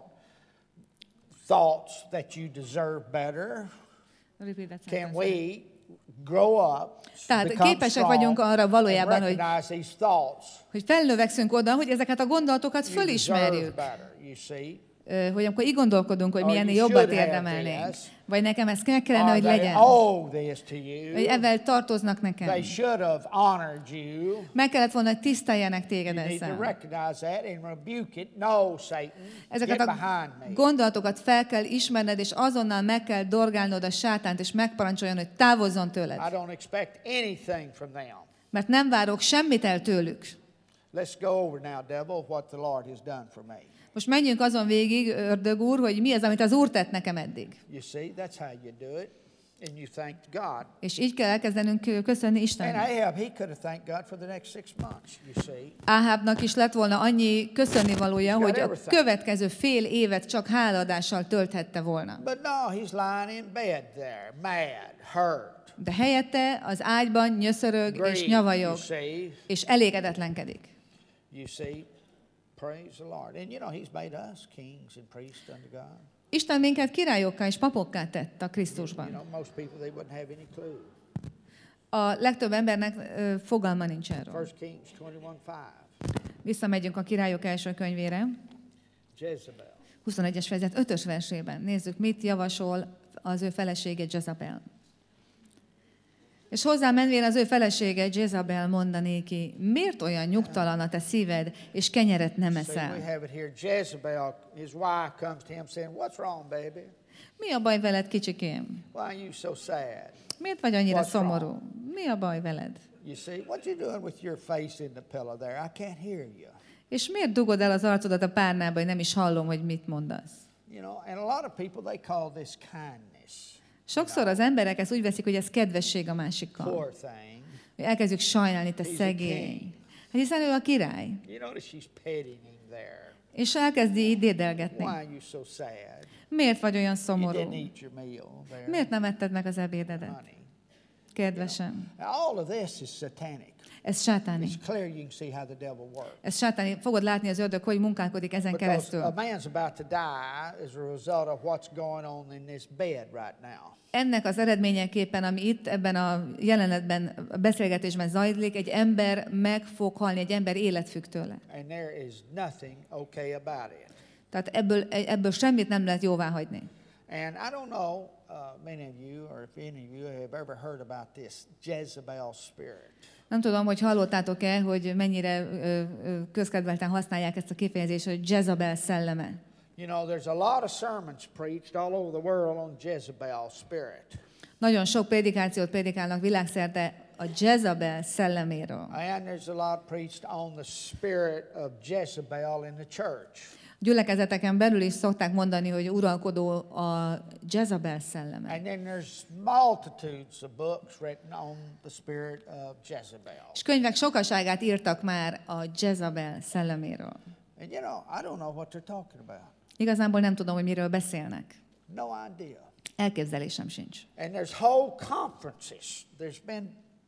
thoughts that you deserve better? Can we grow up, Tehát become képesek strong, vagyunk arra and valójában, recognize these thoughts? hogy felnövekszünk oda, hogy ezeket a gondolatokat You deserve fölismerjük. better, you see. Hogy amikor így gondolkodunk, hogy Or milyen you jobbat should have érdemelnénk. this. Vagy nekem ez meg kellene, Or hogy they legyen. owe this to you. Vagy ezzel tartoznak nekem. They should have honored you. Meg kellett volna, hogy tiszteljenek téged You need to ezzel. recognize that and rebuke it. No, Satan, Ezeket get a behind me. gondolatokat fel kell ismerned, és azonnal meg kell dorgálnod a sátánt, és megparancsoljon, hogy távozzon tőled. I don't expect anything from them. Mert nem várok semmit el tőlük. Let's go over now, devil, what the Lord has done for me. Most menjünk azon végig, ördög úr, hogy mi az, amit az Úr tett nekem eddig. You see, that's how you do it. And you thank God. És így kell elkezdenünk köszönni And Istennek. Ahab, he could have thanked God for the next 6 months, you see. Áhábnak is lett volna annyi köszönnivalója, Got hogy a everything. következő fél évet csak háladással tölthette volna. But no, he's lying in bed there, mad, hurt, De helyette az ágyban nyöszörög és grieved, you nyavajog, see. és elégedetlenkedik. You see, praise the Lord. And he's made us kings and priests unto God. Isten minket királyokká és papokká tett a Krisztusban. Most people, they wouldn't have any clue. A legtöbb embernek fogalma nincs erről. 1 Kings 21:5. Visszamegyünk a Királyok első könyvére, Jezebel. 21-es fejezet 5-ös versében. Nézzük, mit javasol az ő felesége Jezabel. És hozzá menvén az ő felesége Jezabel mondanéki, miért olyan nyugtalan a te szíved, és kenyeret nem See, eszel? we have it here. Jezebel, his wife comes to him saying, "What's wrong, baby? Mi a baj veled, kicsikém? Why are you so sad?" Miért vagy annyira What's szomorú? mi a baj veled? You see, what you doing with your face in the pillow there? I can't hear you. És miért dugod el az arcodat a párnába, hogy nem is hallom, hogy mit mondasz? You know, and a lot of people, they call this kindness. Sokszor az emberek ezt úgy veszik, hogy ez kedvesség a másikkal. Poor thing. Hogy elkezdjük sajnálni, te He's a szegény. king. Hát hiszen ő a király. You notice she's petting him there. És elkezdi így dédelgetni. Why are you so sad? Miért vagy olyan You szomorú? didn't eat your meal there. Miért nem etted meg az ebédedet? Honey. Kedvesem. All of this is satanic. Ez sátáni. It's clear you can see how the devil works. Ez sátáni. Fogod látni az ördög, hogy munkálkodik ezen Because keresztül. a man's about to die as a result of what's going on in this bed right now. Ennek az eredményeképpen, ami itt ebben a jelenetben, a beszélgetésben zajlik, egy ember meg fog halni, egy ember élet függ tőle. And there is nothing okay about it. Tehát ebből semmit nem lehet jóvá hagyni. And I don't know many of you, or if any of you have ever heard about this Jezebel spirit. Nem tudom, hogy hallottátok-e, hogy mennyire közkedvelten használják ezt a kifejezést, hogy Jezabel szelleme. You know, there's a lot of sermons preached all over the world on Jezebel spirit. Nagyon sok prédikációt prédikálnak világszerte a Jezabel szelleméről. And there's a lot preached on the spirit of Jezebel in the church. Gyülekezeteken belül is szokták mondani, hogy uralkodó a Jezabel szelleme. And then there's multitudes of books written on the spirit of Jezebel. És könyvek sokaságát írtak már a Jezabel szelleméről. And you know, I don't know what they're talking about. Igazából nem tudom, hogy miről beszélnek. No idea. Elképzelésem sincs. And there's whole conferences. There's been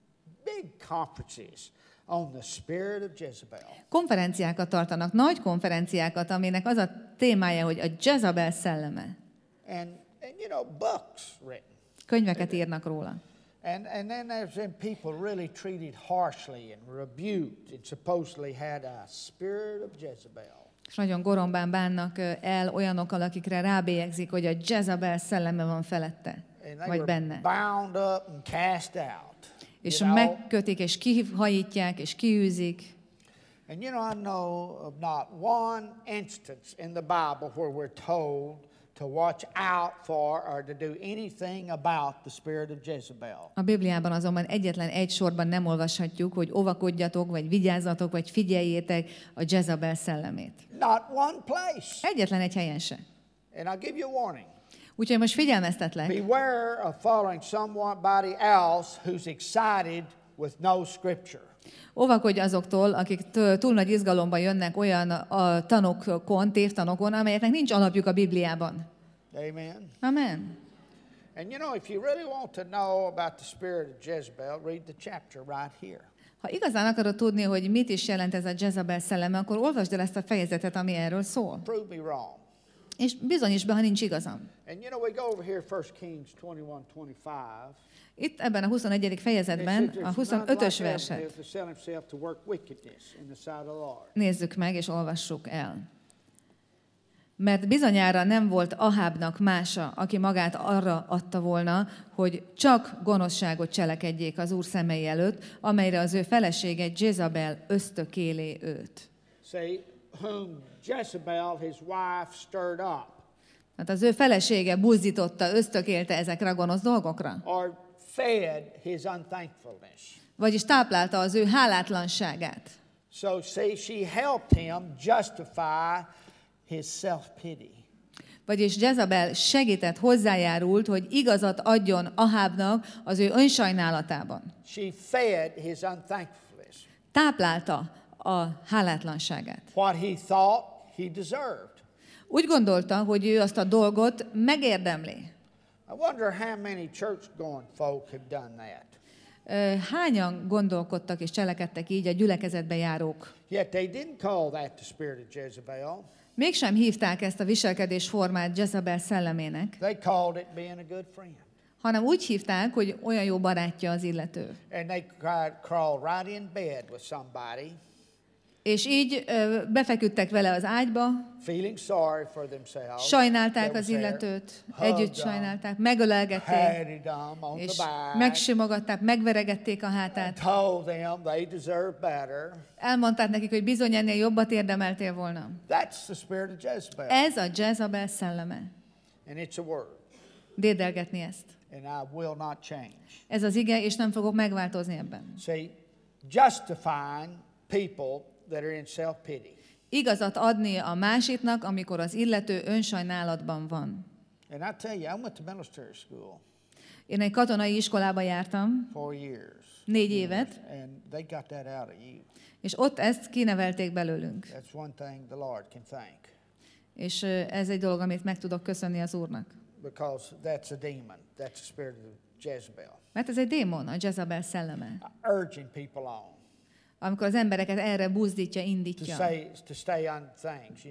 big conferences on the spirit of Jezebel. Konferenciákat tartanak, nagy konferenciákat, aminek az a témája, hogy a Jezabel szelleme. And you know, books written. Könyveket írnak róla. And then there's been people really treated harshly and rebuked and supposedly had a spirit of Jezebel. És nagyon gorombán bánnak el olyanokkal, akikre rábélyegzik, hogy a Jezabel szelleme van felette, vagy benne. Bound up and cast out. És You know? megkötik, és kihajítják, és kiűzik. And you know, I know of not one instance in the Bible where we're told to watch out for or to do anything about the spirit of Jezebel. A Bibliában azonban egyetlen egy sorban nem olvashatjuk, hogy óvakodjatok, vagy vigyázzatok, vagy figyeljétek a Jezabel szellemét. Not one place. Egyetlen egy helyen se. And I'll give you a warning. Úgyhogy most figyelmeztetlek. Beware of following somebody else who's excited with no scripture. Óvakodj azoktól, akik túl nagy izgalomban jönnek olyan a tanokon, tévtanokon, amelyeknek nincs alapjuk a Bibliában. Amen. Amen. And you know, if you really want to know about the spirit of Jezebel, read the chapter right here. Ha igazán akarod tudni, hogy mit is jelent ez a Jezabel szelleme, akkor olvasd el ezt a fejezetet, ami erről szól. Prove me wrong. És bizonyíts be, ha nincs igazam. And you know, we go over here 1 Kings 21:25. Itt ebben a 21. fejezetben a 25-ös verset nézzük meg és olvassuk el. Mert bizonyára nem volt Ahábnak mása, aki magát arra adta volna, hogy csak gonoszságot cselekedjék az Úr szemei előtt, amelyre az ő felesége Jezabel ösztökéli őt. Say, whom Jezebel, his wife, stirred up. Hát az ő felesége buzdította, ösztökélte ezekre a gonosz dolgokra. Or fed his unthankfulness. Vagyis táplálta az ő hálátlanságát. So see, she helped him justify his self-pity. Vagyis Jezabel segített, hozzájárult, hogy igazat adjon Ahábnak az ő önsajnálatában. She fed his unthankfulness. Táplálta a hálátlanságát. What he thought he deserved. Úgy gondolta, hogy ő azt a dolgot megérdemli. I wonder how many church-going folk have done that. Hányan gondolkodtak és cselekedtek így a gyülekezetbe járók? Yet they didn't call that the spirit of Jezebel. Mégsem hívták ezt a viselkedésformát Jezabel szellemének, They called it being a good friend. hanem úgy hívták, hogy olyan jó barátja az illető. And they crawl right in bed with somebody, És így befeküdtek vele az ágyba, feeling sorry for themselves. sajnálták az illetőt, együtt sajnálták, megölelgették, Patted them on és the back. megsimogatták, megveregették a hátát. Told them they deserve better. Elmondták nekik, hogy bizony ennél jobbat érdemeltél volna. That's the spirit of Jezebel. Ez a Jezabel szelleme. And it's a word. Dédelgetni ezt. And I will not change. Ez az ige, és nem fogok megváltozni ebben. See, justifying people that are in self-pity. Igazat adni a másiknak, amikor az illető önsajnálatban van. And I tell you, I went to military school Én egy katonai iskolába jártam 4 years. 4 évet, And they got that out of you. és ott ezt kinevelték belőlünk. That's one thing the Lord can thank. És ez egy dolog, amit meg tudok köszönni az Úrnak. Because that's a demon. That's the spirit of Jezebel. Mert ez egy démon, a Jezabel szelleme. Urging people on. Amikor az embereket erre buzdítja, indítja. To stay on things,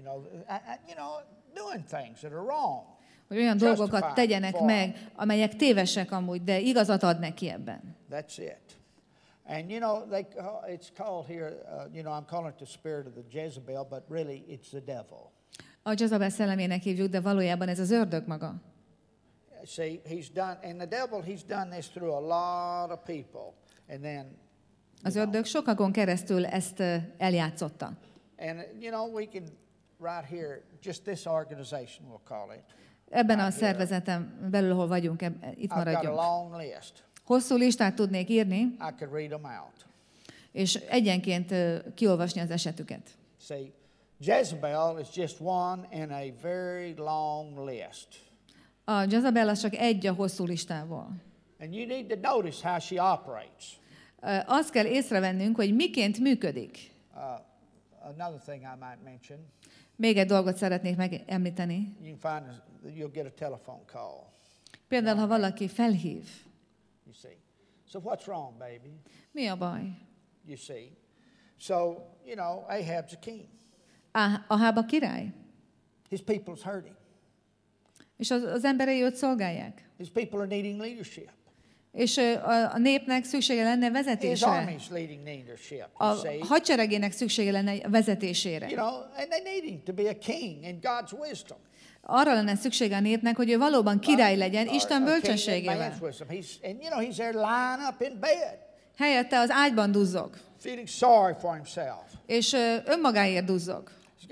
doing things that are wrong. Hogy olyan dolgokat tegyenek meg, amelyek tévesek amúgy, de igazat ad neki ebben. That's it. And it's called here, I'm calling it the spirit of the Jezebel, but really it's the devil. A Jezabel szellemének hívjuk, de valójában ez az ördög maga. See, the devil, he's done this through a lot of people. And then az ördög sokakon keresztül ezt eljátszotta. And we can right here, just this organization we'll call it. Ebben a szervezeten belül, ahol vagyunk, itt maradjunk. Hosszú listát tudnék írni, I could read them out. És egyenként kiolvasni az esetüket. See, Jezebel is just one in a very long list. A Jezabel az csak egy a hosszú listából. And you need to notice how she operates. Azt kell észrevennünk, hogy miként működik. Another thing I might mention. Még egy dolgot szeretnék megemlíteni. You'll get a telephone call. Például, ha valaki felhív. You see. So what's wrong, baby? Mi a baj? You see. So, Ahab's a king. Aháb a király. His people's hurting. És az emberei őt szolgálják. His people are needing leadership. És a népnek szüksége lenne vezetésre. A hadseregének szüksége lenne vezetésére. Arra lenne szüksége a népnek, hogy ő valóban király legyen, Isten bölcsességével. Helyette az ágyban duzzog. És önmagáért duzzog.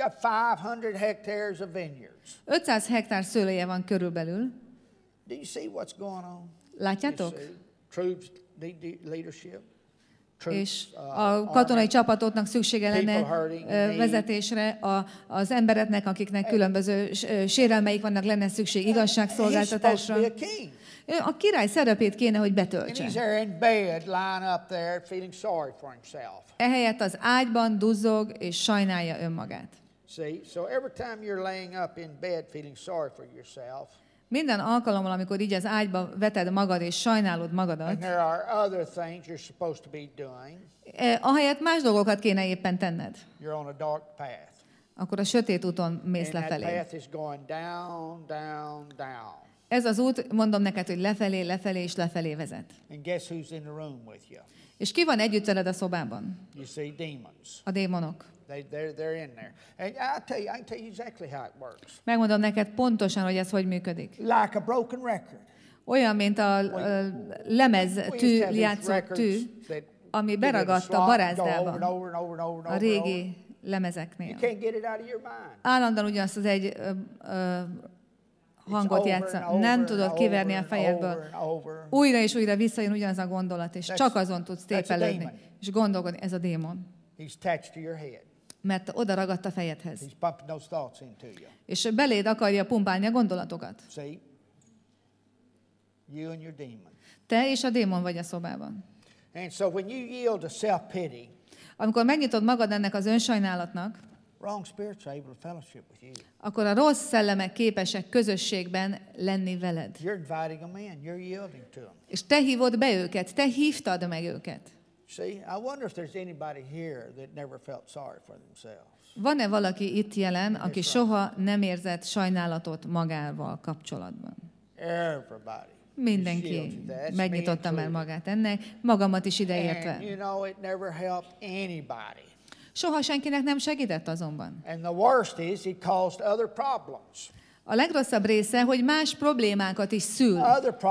500 hektár szőlője van körülbelül. Látjátok? És a katonai csapatoknak szüksége lenne vezetésre, az embereknek, akiknek különböző sérelmeik vannak, lenne szükség igazságszolgáltatásra. A király szerepét kéne, hogy betöltse. Ehelyett az ágyban duzzog és sajnálja önmagát. Minden alkalommal, amikor így az ágyba veted magad és sajnálod magadat, ahelyett más dolgokat kéne éppen tenned. Akkor a sötét úton mész lefelé. Ez az út, mondom neked, hogy lefelé, lefelé és lefelé vezet. És ki van együtt veled a szobában? A démonok. They're in there. And I can tell you exactly how it works. Megmondom neked pontosan, hogy ez hogy működik. Like a broken record. Olyan, mint a lemez játszó tű, ami beragadt a barázdába a régi lemezeknél. Állandóan ugyanazt az egy hangot játsza. Nem tudod kiverni a fejedből. Újra és újra visszajön ugyanaz a gondolat, és csak azon tudsz tépelődni. És gondolkodni, ez a démon. Mert oda ragadt a fejedhez. És beléd akarja pumpálni a gondolatokat. Te és a démon vagy a szobában. Amikor megnyitod magad ennek az önsajnálatnak, akkor a rossz szellemek képesek közösségben lenni veled. És te hívod be őket, te hívtad meg őket. Van-e valaki itt jelen, aki soha nem érzett sajnálatot magával kapcsolatban? Mindenki megnyitotta már magát ennek, magamat is ideértve. Soha senkinek nem segített azonban. A legrosszabb része, hogy más problémákat is szül.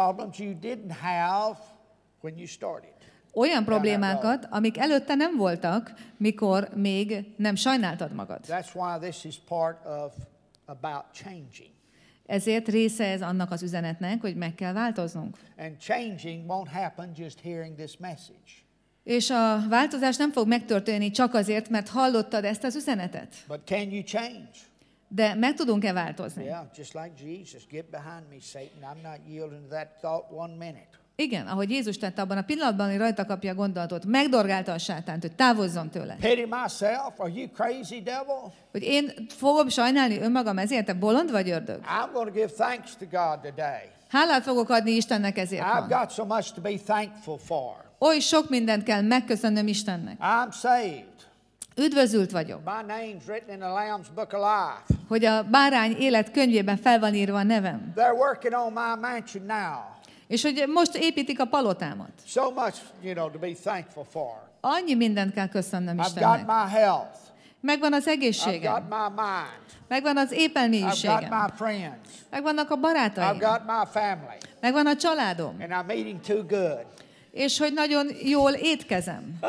Olyan problémákat, amik előtte nem voltak, mikor még nem sajnáltad magad. Ezért része ez annak az üzenetnek, hogy meg kell változnunk. And changing won't happen just hearing this message. És a változás nem fog megtörténni csak azért, mert hallottad ezt az üzenetet. But can you change? De meg tudunk-e változni? Yeah, just like Jesus, get behind me, Satan. I'm not yielding to that thought 1 minute. Igen, ahogy Jézus tette abban a pillanatban, hogy rajta kapja a gondolatot, megdorgálta a sátánt, hogy távozzon tőle. Pity myself? Are you crazy, devil? Hogy én fogom sajnálni önmagam ezért, te bolond vagy ördög? I'm going to give thanks to God today. Hálát fogok adni Istennek ezért I've ma. got so much to be thankful for. Oly sok mindent kell megköszönnöm Istennek. I'm saved. Üdvözült vagyok, My name's written in the Lamb's Book of Life. hogy a bárány élet könyvében fel van írva a nevem. They're working on my mansion now. És hogy most építik a palotámat. So much, to be thankful for. Annyi mindent kell köszönnöm I've got Istennek. my health. Megvan az I've egészségem. got my mind. Megvan az I've got épelmélységem. my friends. Megvannak a I've barátaim. got my family. Megvan a családom. And I'm eating too good. És hogy nagyon jól étkezem.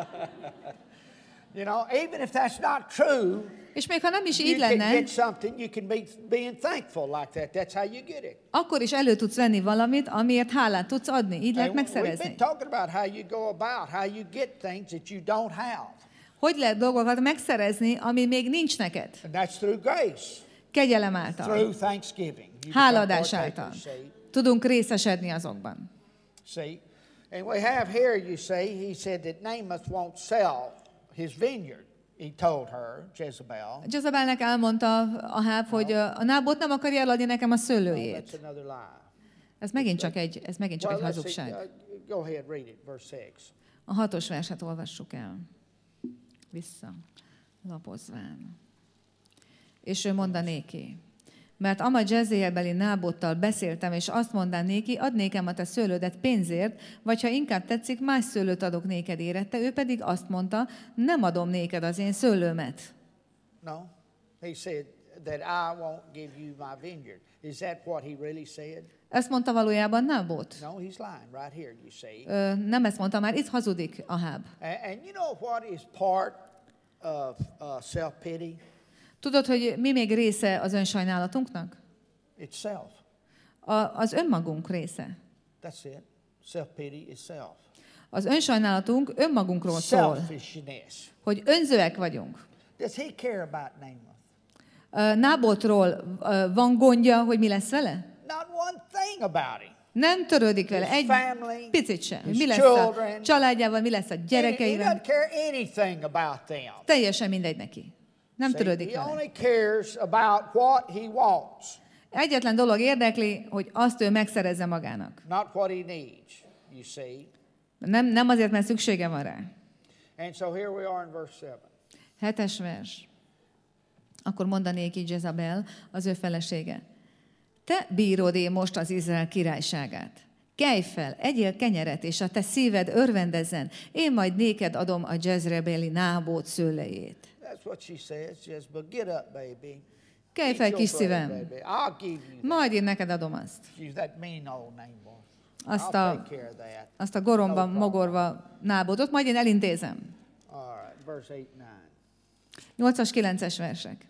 Even if that's not true, És még ha nem is így you can lenne, get something, you can be being thankful like that. That's how you get it. akkor is elő tudsz venni valamit, amiért hálát tudsz adni. Így lehet And we've megszerezni. been talking about how you go about, how you get things that you don't have. Hogy lehet dolgokat megszerezni, ami még nincs neked? And that's through grace, Kegyelem által. through thanksgiving. You become Hálaadás által. partakers, see? Tudunk részesedni azokban. See? And we have here, you see, he said that Namath won't sell his vineyard. He told her, Jezebel. Jezebelnek elmondta Aháb, hogy a Nábot nem akarja eladni nekem a szőlőjét. That's another lie. Ez megint csak egy Well, let's see, hazugság. go ahead, read it, verse 6. A 6. verset olvassuk el. Vissza. Lapozván. És ő mondanéki. Mert ama Jezreelbeli Nábottal beszéltem, és azt mondanéki, ad nékem a te szőlődet pénzért, vagy ha inkább tetszik, más szőlőt adok néked érette. Ő pedig azt mondta, nem adom néked az én szőlőmet. No, he said that I won't give you my vineyard. Is that what he really said? Ezt mondta valójában Nábot? No, he's lying right here, you see. Nem ezt mondta, már itt hazudik Aháb. And you know what is part of self-pity? Tudod, hogy mi még része az önsajnálatunknak? It's self. Az önmagunk része. That's it. Self-pity is self. Az önsajnálatunk önmagunkról szól, Selfishness. hogy önzőek vagyunk. Does he care about Namath? Nábotról van gondja, hogy mi lesz vele? Not one thing about him. Nem törődik vele His egy family, picit sem. his Mi lesz children. a családjával, mi lesz a He gyerekeivel? doesn't care anything about them. Teljesen mindegy neki. Nem See, törődik he vele. only cares about what he wants, Egyetlen dolog érdekli, hogy azt ő megszerezze magának. not what he needs, you see. Nem azért, mert szüksége van rá. And so here we are in verse 7. 7. vers. Akkor mondanék így Jezabel, az ő felesége. Te bírod most az Izrael királyságát. Kelj fel, egyél kenyeret, és a te szíved örvendezzen. Én majd néked adom a Jezreeli Nábot szőlejét. That's what she says, Jezebel. Get up, baby. Kelj Eat fel, your kis bread, szívem. baby. I'll give you that. Majd én neked adom azt. She's that mean old Nabal. Azt I'll a, take care of that. azt a goromban mogorva Nábotot, majd én elintézem. All right, verse 8, 9. 8-as, 9-es versek.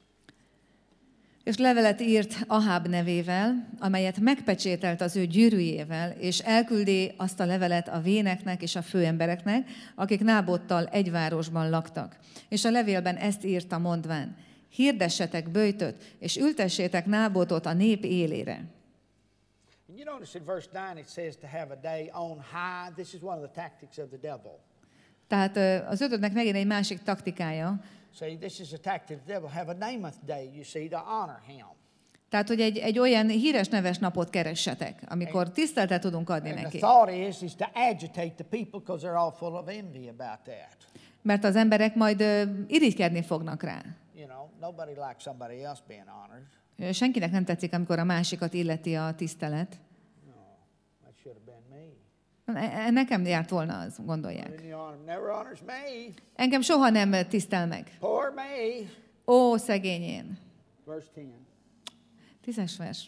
És levelet írt Aháb nevével, amelyet megpecsételt az ő gyűrűjével, és elküldi azt a levelet a véneknek és a főembereknek, akik Nábottal egy városban laktak. És a levélben ezt írta mondván, hirdessetek böjtöt, és ültessétek Nábotot a nép élére. And you notice in verse 9 it says to have a day on high. This is one of the tactics of the devil. Tehát az 5-nek megint egy másik taktikája. See, this is a tactic of the devil. Have a Namath day, you see, to honor him. Tehát, hogy egy olyan híres neves napot keressetek, amikor tiszteletet tudunk adni And the neki. thought is to agitate the people because they're all full of envy about that. Mert az emberek majd irigykedni fognak rá. You know, nobody likes somebody else being honored. Senkinek nem tetszik, amikor a másikat illeti a tisztelet. No, that should have been me. Nekem járt volna az, gondolják. Then you honor, never honors me. Engem soha nem tisztel meg. Poor me. Ó, szegény én. Verse 10. 10-es vers.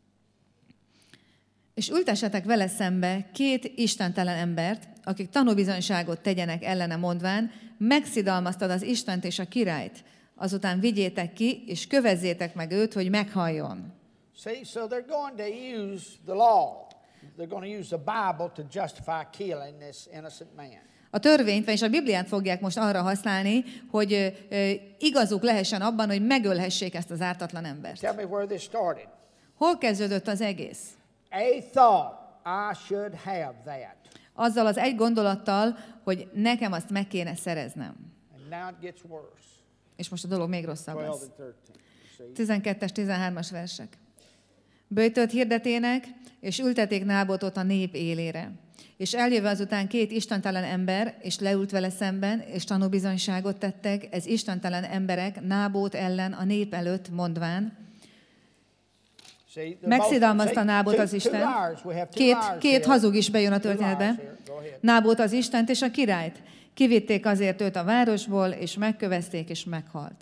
És ültessetek vele szembe 2 istentelen embert, akik tanúbizonyságot tegyenek ellene mondván, megszidalmaztad az Istent és a királyt, azután vigyétek ki, és kövezzétek meg őt, hogy meghalljon. See, so they're going to use the law. They're going to use the Bible to justify killing this innocent man. A törvényt, és a Bibliát fogják most arra használni, hogy igazuk lehessen abban, hogy megölhessék ezt az ártatlan embert. Tell me where this started. Hol kezdődött az egész? A thought, I should have that. Azzal az egy gondolattal, hogy nekem azt meg kéne szereznem. And now it gets worse. És most a dolog még rosszabb 12 lesz. and 13. 12-es, 13-as versek. Böjtöt hirdetének, és ülteték Nábotot a nép élére. És eljöve azután 2 istentelen ember, és leült vele szemben, és tanúbizonyságot tettek, ez istentelen emberek Nábót ellen a nép előtt, mondván, megszidalmazta Nábot az Isten. Két hazug is bejön a történetbe. Nábot az Istent és a királyt. Kivitték azért őt a városból, és megkövezték, és meghalt.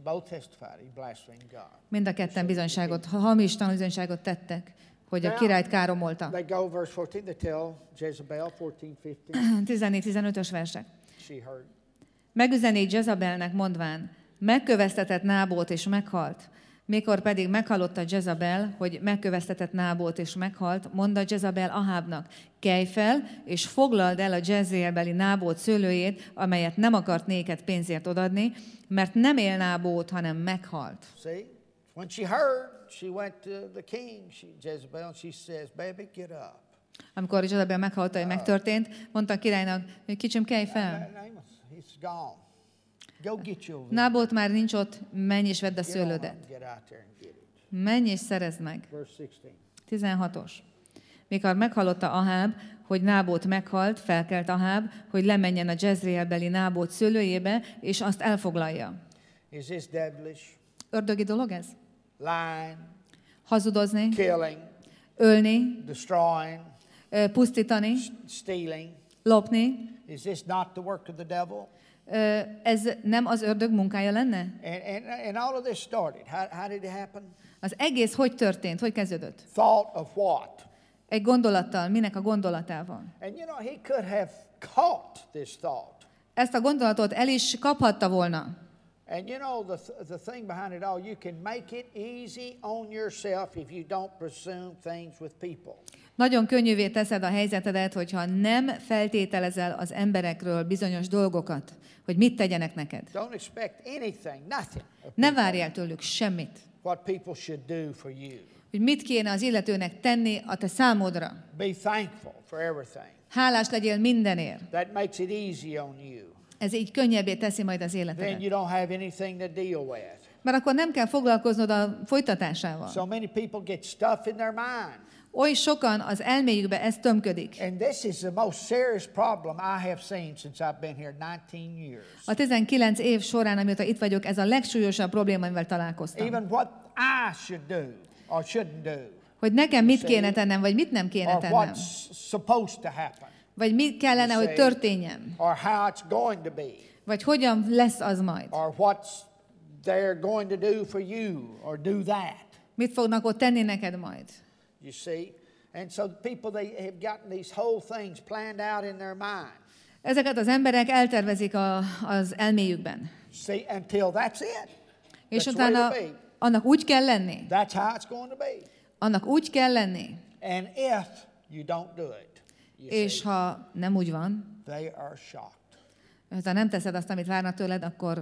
Mind a ketten bizonyságot, hamis tanúbizonyságot tettek, hogy a királyt káromolta. 14-15-ös versek. Megüzenék Jezabelnek, mondván, megköveztetett Nábót és meghalt. Mikor pedig meghallotta Jezabel, hogy megköveztetett Nábót és meghalt, mondta Jezabel Ahábnak, kelj fel, és foglald el a Jezreelbeli Nábót szőlőjét, amelyet nem akart néked pénzért odadni, mert nem él Nábót, hanem meghalt. See, when she heard, she went to the king, Jezebel, and she says, baby, get up. Amikor Jezabel meghallotta, hogy megtörtént, mondta a királynak, hogy kicsim, kelj fel. He's gone. Go get your Nábót már nincs ott, menj és vedd a szőlődet. Menj és szerezd meg. 16-os. Mikor meghallotta Aháb, hogy Nábót meghalt, felkelt Aháb, hogy lemenjen a Jezreelbeli Nábót szőlőjébe, és azt elfoglalja. Is this devilish? Ördögi dolog ez? Lying, Hazudozni, killing, ölni, destroying, pusztítani, stealing. lopni. Is this not the work of the devil? Ez nem az ördög munkája lenne? And all of this started. How did it happen? Az egész hogy történt? Hogy kezdődött? Thought of what? Egy gondolattal. Minek a gondolatával? And you know, he could have caught this thought. Ezt a gondolatot el is kaphatta volna. And you know, the thing behind it all, you can make it easy on yourself if you don't presume things with people. Nagyon könnyűvé teszed a helyzetedet, hogyha nem feltételezel az emberekről bizonyos dolgokat, hogy mit tegyenek neked. Don't expect anything, nothing. Ne várj el tőlük semmit. What people should do for you. Hogy mit kéne az illetőnek tenni a te számodra. Be thankful for everything. Hálás legyél mindenért. That makes it easy on you. Ez így könnyebbé teszi majd az Then életedet. you don't have anything to deal with. Mert akkor nem kell foglalkoznod a folytatásával. So many people get stuff in their mind. Oly sokan az elméjükbe ez tömködik. And this is the most serious problem I have seen since I've been here 19 years. A 19 év során, amióta itt vagyok, ez a legsúlyosabb probléma, amivel találkoztam. Even what I should do or shouldn't do. Hogy nekem mit kéne tennem, vagy mit nem kéne Or tennem. what's supposed to happen. Vagy mit kellene, hogy történjen. Or how it's going to be. Vagy hogyan lesz az majd. Or what's they're going to do for you or do that. Mit fognak ott tenni neked majd. You see? And so the people, they have gotten these whole things planned out in their mind. Ezeket az emberek eltervezik az elméjükben. See, until that's it. És That's utána the way it be. annak úgy kell lenni. That's how it's going to be. Annak úgy kell lenni. And if you don't do it, you És see, ha nem úgy van, they are shocked. ha nem teszed azt, amit várnak tőled, akkor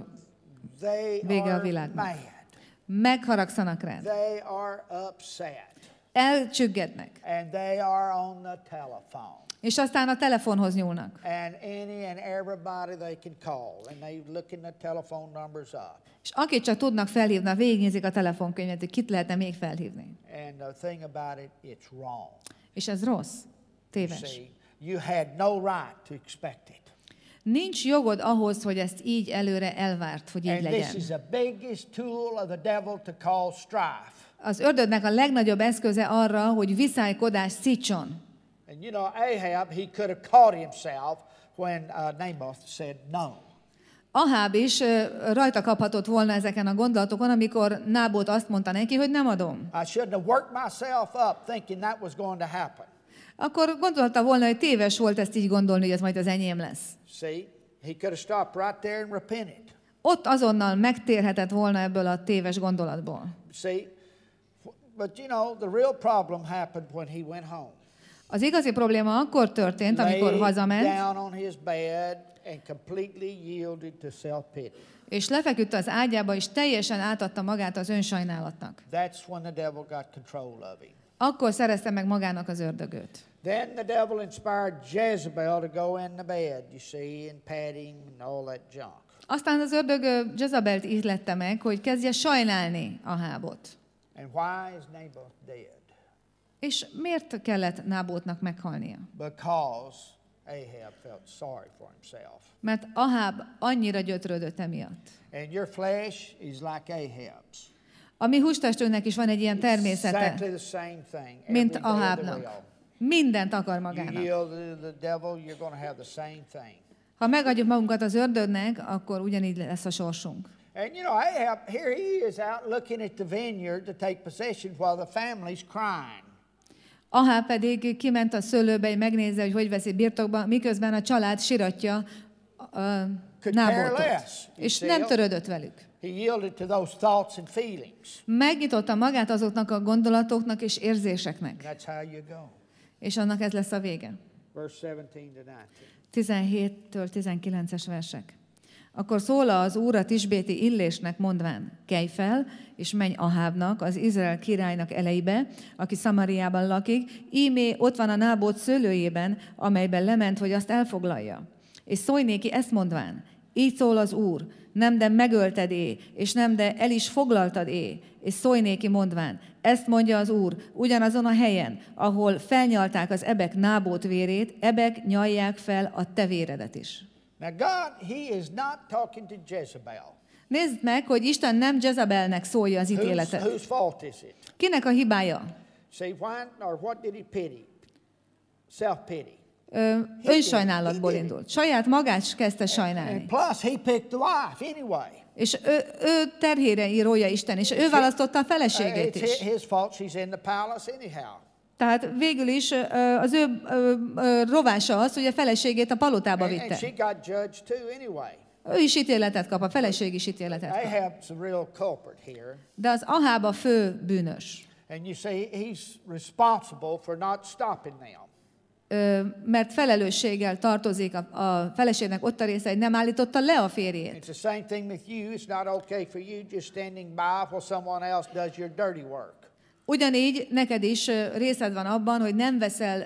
They vége a are világnak. mad. Megharagszanak rád. They are upset. Elcsüggednek. And they are on the telephone. És aztán a telefonhoz nyúlnak. And any and everybody they can call. And they looking the telephone numbers up. És akit csak tudnak felhívni, végignézik a telefonkönyvet, hogy kit lehetne még felhívni. And the thing about it, it's wrong. És ez rossz. You Téves. see, you had no right to expect it. Nincs jogod ahhoz, hogy ezt így előre elvárt, hogy így And legyen. this is the biggest tool of the devil to cause strife. Az ördögnek a legnagyobb eszköze arra, hogy viszálykodás szítson. And you know, Ahab, he could have caught himself when Naboth said no. Aháb is rajta kaphatott volna ezeken a gondolatokon, amikor Nábót azt mondta neki, hogy nem adom. I shouldn't have worked myself up thinking that was going to happen. Akkor gondolta volna, hogy téves volt ezt így gondolni, hogy ez majd az enyém lesz. See, he could have stopped right there and repented. Ott azonnal megtérhetett volna ebből a téves gondolatból. See, But you know, the real problem happened when he went home. Az igazi probléma akkor történt, amikor Laid hazament, down on his bed and completely yielded to self-pity. és lefeküdt az ágyába, és teljesen átadta magát az önsajnálatnak. That's when the devil got control of him. Akkor szerezte meg magának az ördögöt. Then the devil inspired Jezebel to go in the bed, you see, and patting and all that junk. Aztán az ördög Jezabelt ihlette meg, hogy kezdje sajnálni Ahábot. And why is Naboth dead? És miért kellett Nábótnak meghalnia? Because Ahab felt sorry for himself. Mert Aháb annyira gyötrődött emiatt. And your flesh is like Ahab's. A mi hústestünknek is van egy ilyen természete, Exactly the same thing. mint Every day of the Ahábnak. will. Mindent akar You magának. yield to the devil, you're going to have the same thing. Ha megadjuk magunkat az ördögnek, akkor ugyanígy lesz a sorsunk. And you know, Ahab, here he is out looking at the vineyard to take possession while the family's crying. Aháb pedig kiment a szőlőbe, hogy megnézze, hogy veszi birtokba, miközben a család siratja Nábótot. És nem törődött velük. He yielded to those thoughts and feelings. Megnyitotta magát azoknak a gondolatoknak és érzéseknek. That's how you go. És annak ez lesz a vége. Verse 17 to 19. 17-től 19-es versek. Akkor szóla az Úr a Tisbéti Illésnek mondván, kelj fel, és menj Ahábnak, az Izrael királynak elejébe, aki Szamariában lakik, ímé ott van a Nábót szőlőjében, amelyben lement, hogy azt elfoglalja. És szólj néki ezt mondván, így szól az Úr, nem de megölted-é, és nem de el is foglaltad-é, és szólj néki mondván, ezt mondja az Úr, ugyanazon a helyen, ahol felnyalták az ebek Nábót vérét, ebek nyalják fel a te véredet is. Now God, he is not talking to Jezebel. Nézd meg, hogy Isten nem Jezabelnek szólja az ítéletet. Whose fault is it? Kinek a hibája? See, what did he pity? Self-pity. Önsajnálatból indult. Saját magát kezdte And sajnálni. plus, he picked the wife anyway. És ő terhére írója Isten, és ő választotta a feleségét It's is. his fault she's in the palace anyhow. Tehát végül is az ő rovása az, hogy a feleségét a palotába And vitte. she got judged too anyway. Ő is ítéletet kap, a feleség is ítéletet kap. Ahab's the real culprit here. De az Aháb a fő bűnös. And you see, he's responsible for not stopping them. Mert felelősséggel tartozik a feleségnek ott a része, hogy nem állította le a férjét. It's the same thing with you. It's not okay for you just standing by while someone else does your dirty work. Ugyanígy neked is részed van abban, hogy nem veszel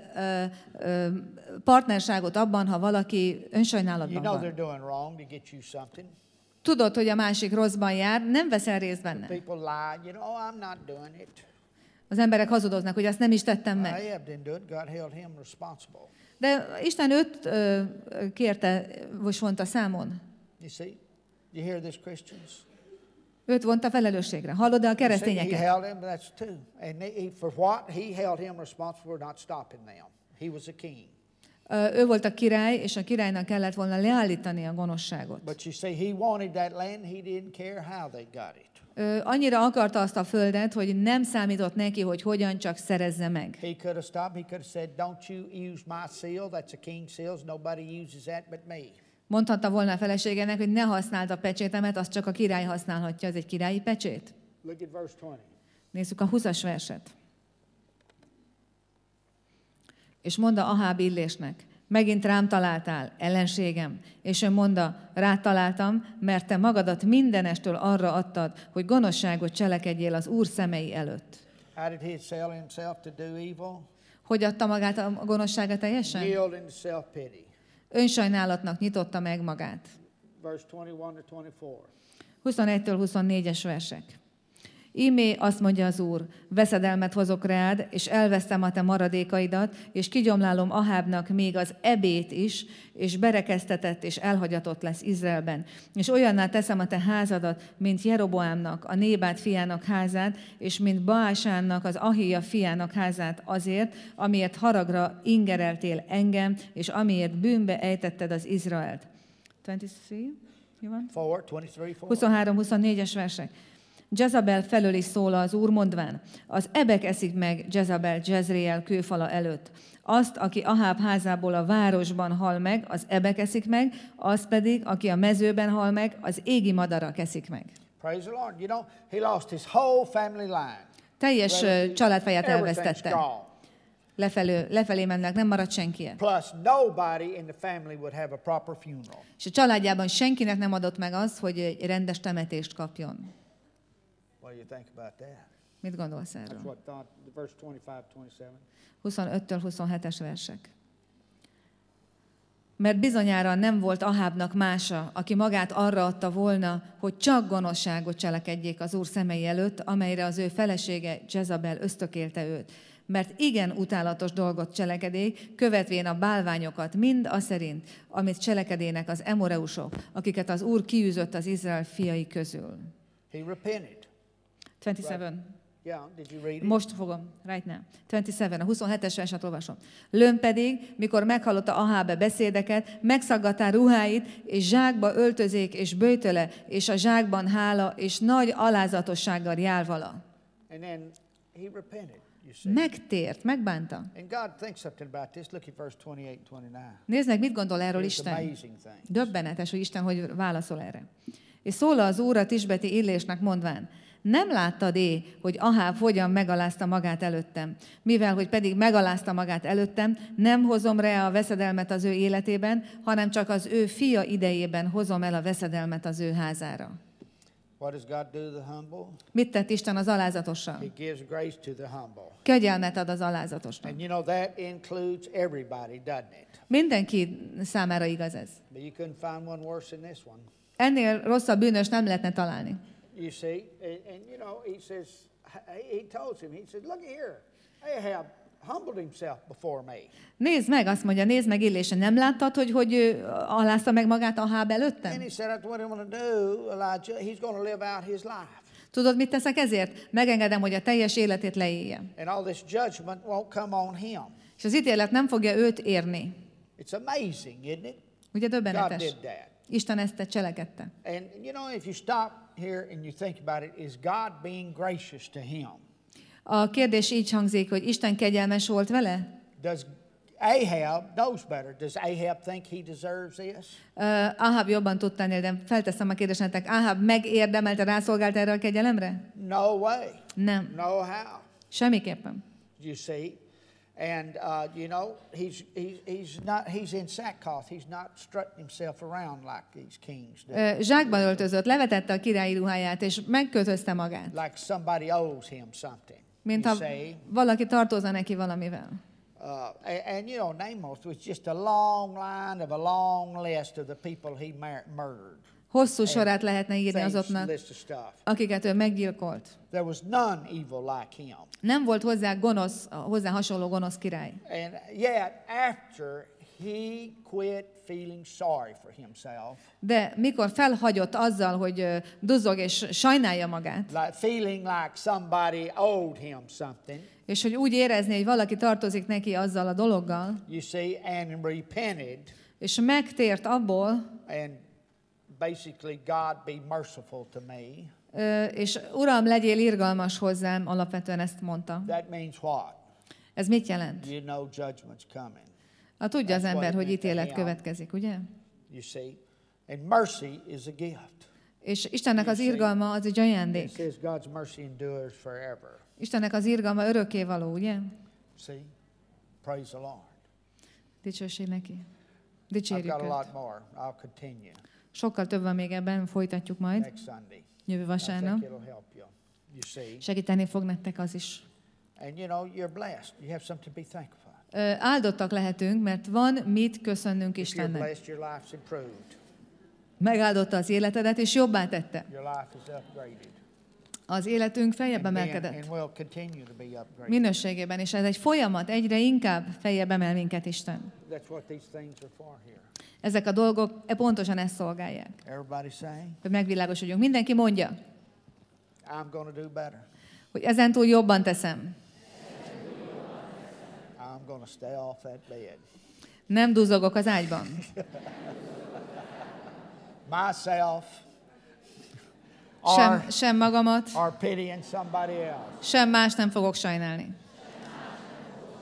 partnerságot abban, ha valaki önsajnálatban You know van. they're doing wrong to get you something. Tudod, hogy a másik rosszban jár, nem veszel részt benne. People lie, you know, I'm not doing it. Az emberek hazudoznak, hogy azt nem is tettem meg. Ahab didn't do it. God held him responsible. De Isten őt kérte, vagy vonta számon. You see? You hear this, Christians? Őt vonta felelősségre. Hallod-e a He keresztényeket? held him, that's true. And for what? He held him responsible for not stopping them. He was a king. Ő volt a király, és a királynak kellett volna leállítani a gonoszságot. But you see, he wanted that land. He didn't care how they got it. Annyira akarta azt a földet, hogy nem számított neki, hogy hogyan csak szerezze meg. He could have stopped. He could have said, "Don't you use my seal. That's a king's seal. Nobody uses that but me." Mondhatta volna a feleségének, hogy ne használd a pecsétemet, azt csak a király használhatja, ez egy királyi pecsét. Look at verse 20. Nézzük a 20-as verset. És mondta Aháb Illésnek, megint rám találtál, ellenségem. És ő mondta, rád találtam, mert te magadat mindenestől arra adtad, hogy gonoszságot cselekedjél az Úr szemei előtt. How did he sell himself to do evil? Hogy adta magát a gonoszsága teljesen? Yielding to self-pity. Önsajnálatnak nyitotta meg magát. Verse 21 to 24. 21-től 24-es versek. Ímé azt mondja az Úr, veszedelmet hozok rád, és elvesztem a te maradékaidat, és kigyomlálom Ahábnak még az ebét is, és berekeztetett és elhagyatott lesz Izraelben. És olyanná teszem a te házadat, mint Jeroboámnak, a Nébát fiának házát, és mint Baásánnak, az Ahija fiának házát azért, amiért haragra ingereltél engem, és amiért bűnbe ejtetted az Izraelt. 23-24-es versek. Jezabel felől is szól az Úr mondván, az ebek eszik meg Jezabel Jezreel kőfala előtt. Azt, aki Aháb házából a városban hal meg, az ebek eszik meg, az pedig, aki a mezőben hal meg, az égi madarak eszik meg. Praise the Lord. You know, he lost his whole family line. teljes családfáját Everything's elvesztette. gone. Lefelé mennek, nem maradt senki. Plus, nobody in the family would have a proper funeral. És a családjában senkinek nem adott meg az, hogy egy rendes temetést kapjon. What do you think about that? Mit gondolsz That's erről? what thought, verse 25, 27. 25-től 27-es versek. Mert bizonyára nem volt Ahábnak mása, aki magát arra adta volna, hogy csak gonoszságot cselekedjék az Úr szemei előtt, amelyre az ő felesége Jezabel ösztökélte őt. Mert igen utálatos dolgot cselekedék, követvén a bálványokat, mind aszerint, amit cselekedének az emoreusok, akiket az Úr kiűzött az Izrael fiai közül. He repented. 27. Yeah, did you read it? Most fogom, right now. 27, a 27-es verset olvasom. Lőn pedig, mikor meghallotta Ahábe beszédeket, megszaggattá ruháit, és zsákba öltözék, és böjtöle, és a zsákban hála, és nagy alázatossággal jár vala. And then he repented, you see. Megtért, megbánta. And God thinks something about this. Look at verse 28 and 29. Nézd meg, mit gondol erről It's Isten. amazing thing. Döbbenetes, hogy Isten hogy válaszol erre. És szól az Úr a Tisbeti Illésnek mondván, nem láttad-é, hogy Aháb hogyan megalázta magát előttem? Mivel, hogy pedig megalázta magát előttem, nem hozom rá a veszedelmet az ő életében, hanem csak az ő fia idejében hozom el a veszedelmet az ő házára. What does God do to the humble? Mit tett Isten az alázatossal? He gives grace to the humble. Kegyelmet ad az alázatosnak. And you know that includes everybody, doesn't it? Mindenki számára igaz ez. But you couldn't find one worse than this one. Ennél rosszabb bűnös nem lehetne találni. You see, and you know, he says, he tells him, he said, look here, Ahab humbled himself before me. Nézd meg, azt mondja, nézd meg Illésen, nem láttad, hogy ő alázta meg magát Aháb And előttem? he said, that's what I'm going to do, Elijah. He's going to live out his life. Tudod, mit teszek ezért? Megengedem, hogy a teljes életét leélje. And all this judgment won't come on him. És az ítélet nem fogja őt érni. It's amazing, isn't it? Ugye God döbbenetes? did that. Isten ezt cselekedte. And you know, if you stop here and you think about it, is God being gracious to him? A kérdés így hangzik, hogy Isten kegyelmes volt vele? Does Ahab knows better? Does Ahab think he deserves this? Aháb jobban tud tenni, de felteszem a kérdést nektek. Aháb megérdemelte, rászolgált erre a kegyelemre? No way. Nem. No how. Semmiképpen. You see, and you know, he's in sackcloth. He's not strutting himself around like these kings do. Zsákban öltözött, levetette a királyi ruháját, és megkötözte magát. Like somebody owes him something. Mint You ha see. valaki tartozna neki valamivel. And you know, Naboth was just a long line of a long list of the people he murdered. Hosszú sorát lehetne írni Things, azoknak, list of stuff. akiket ő meggyilkolt. There was none evil like him. Nem volt hozzá hasonló gonosz király. And yet, after he quit feeling sorry for himself, De mikor felhagyott azzal, hogy duzzog és sajnálja magát, like feeling like somebody owed him something, és hogy úgy érezni, hogy valaki tartozik neki azzal a dologgal, you see, and repented, és megtért abból, and basically, God be merciful to me. És Uram, legyél irgalmas hozzám, alapvetően ezt mondta. That means what? Ez mit jelent? You know judgment's coming. Tudja az That's what ember, it hogy meant to ítélet him. következik, ugye? You see? And mercy is a gift. És Istennek az irgalma az egy ajándék. It says God's mercy endures forever. Istennek az irgalma örökkévaló, ugye? See? Praise the Lord. Dicsőség neki. I've Dicsérjük got a őt. lot more. I'll continue Sokkal több van még ebben, folytatjuk majd next Sunday. jövő I vasárnap. think it'll help you. You see? Segíteni fog nektek az is. And you know, you're blessed. You have something to be thankful for. Áldottak lehetünk, mert van mit köszönnünk If you're Istennek. blessed, your life's improved. Megáldotta az életedet, és jobbá tette. Your life is upgraded. Az életünk feljebb And emelkedett. will continue to be upgraded. Minőségében, és ez egy folyamat, egyre inkább feljebb emel minket Isten. That's what these things are for here. Ezek a dolgok pontosan ezt szolgálják. Everybody saying, Hogy megvilágosodjunk. Mindenki mondja, I'm going to do better. hogy ezentúl jobban teszem. I'm going to stay off that bed. Nem duzzogok az ágyban. Myself Sem magamat, or pitying somebody else. sem más nem fogok sajnálni.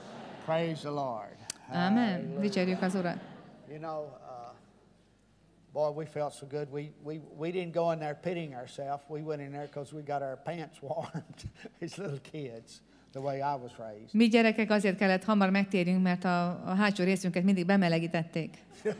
Praise the Lord. Amen. Dicsérjük az Urat. You know, Boy, we felt so good. We didn't go in there pitying ourselves. We went in there because we got our pants warmed as little kids, the way I was raised. Mi gyerekek azért kellett hamar megtérjünk, mert a hátsó részünket mindig bemelegítették.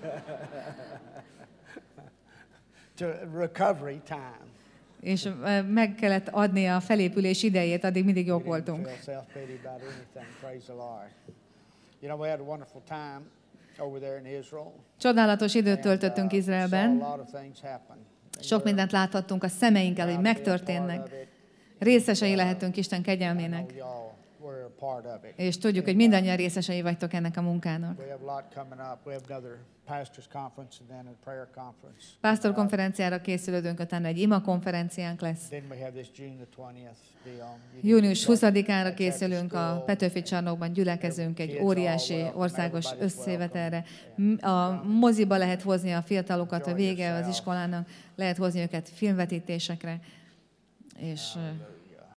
To recovery time. És meg kellett adni a felépülés idejét, addig mindig jók We didn't voltunk. feel self-pity about anything. Praise the Lord. You know, we had a wonderful time over there in Israel. Csodálatos időt And, töltöttünk saw a Izraelben. lot of things happen. And Sok we're mindent láthattunk a szemeinkkel, hogy proud to be a part megtörténnek. of it. Részesei lehetünk Isten I know kegyelmének. y'all were a part of it. És tudjuk, hogy mindannyian részesei vagytok ennek a munkának. We have a lot coming up. We have another pastors conference and then a prayer conference. Pásztor konferenciára készülődünk, utána egy ima konferenciánk lesz. Then we have this June the 20th deal. Június 20-ára That's készülünk at the a school. Petőfi Csarnokban, gyülekezünk egy Kids óriási all welcome, országos everybody's összejövetelre. welcome. A moziba lehet hozni a fiatalokat, a Enjoy vége az yourself. iskolának, lehet hozni őket filmvetítésekre, és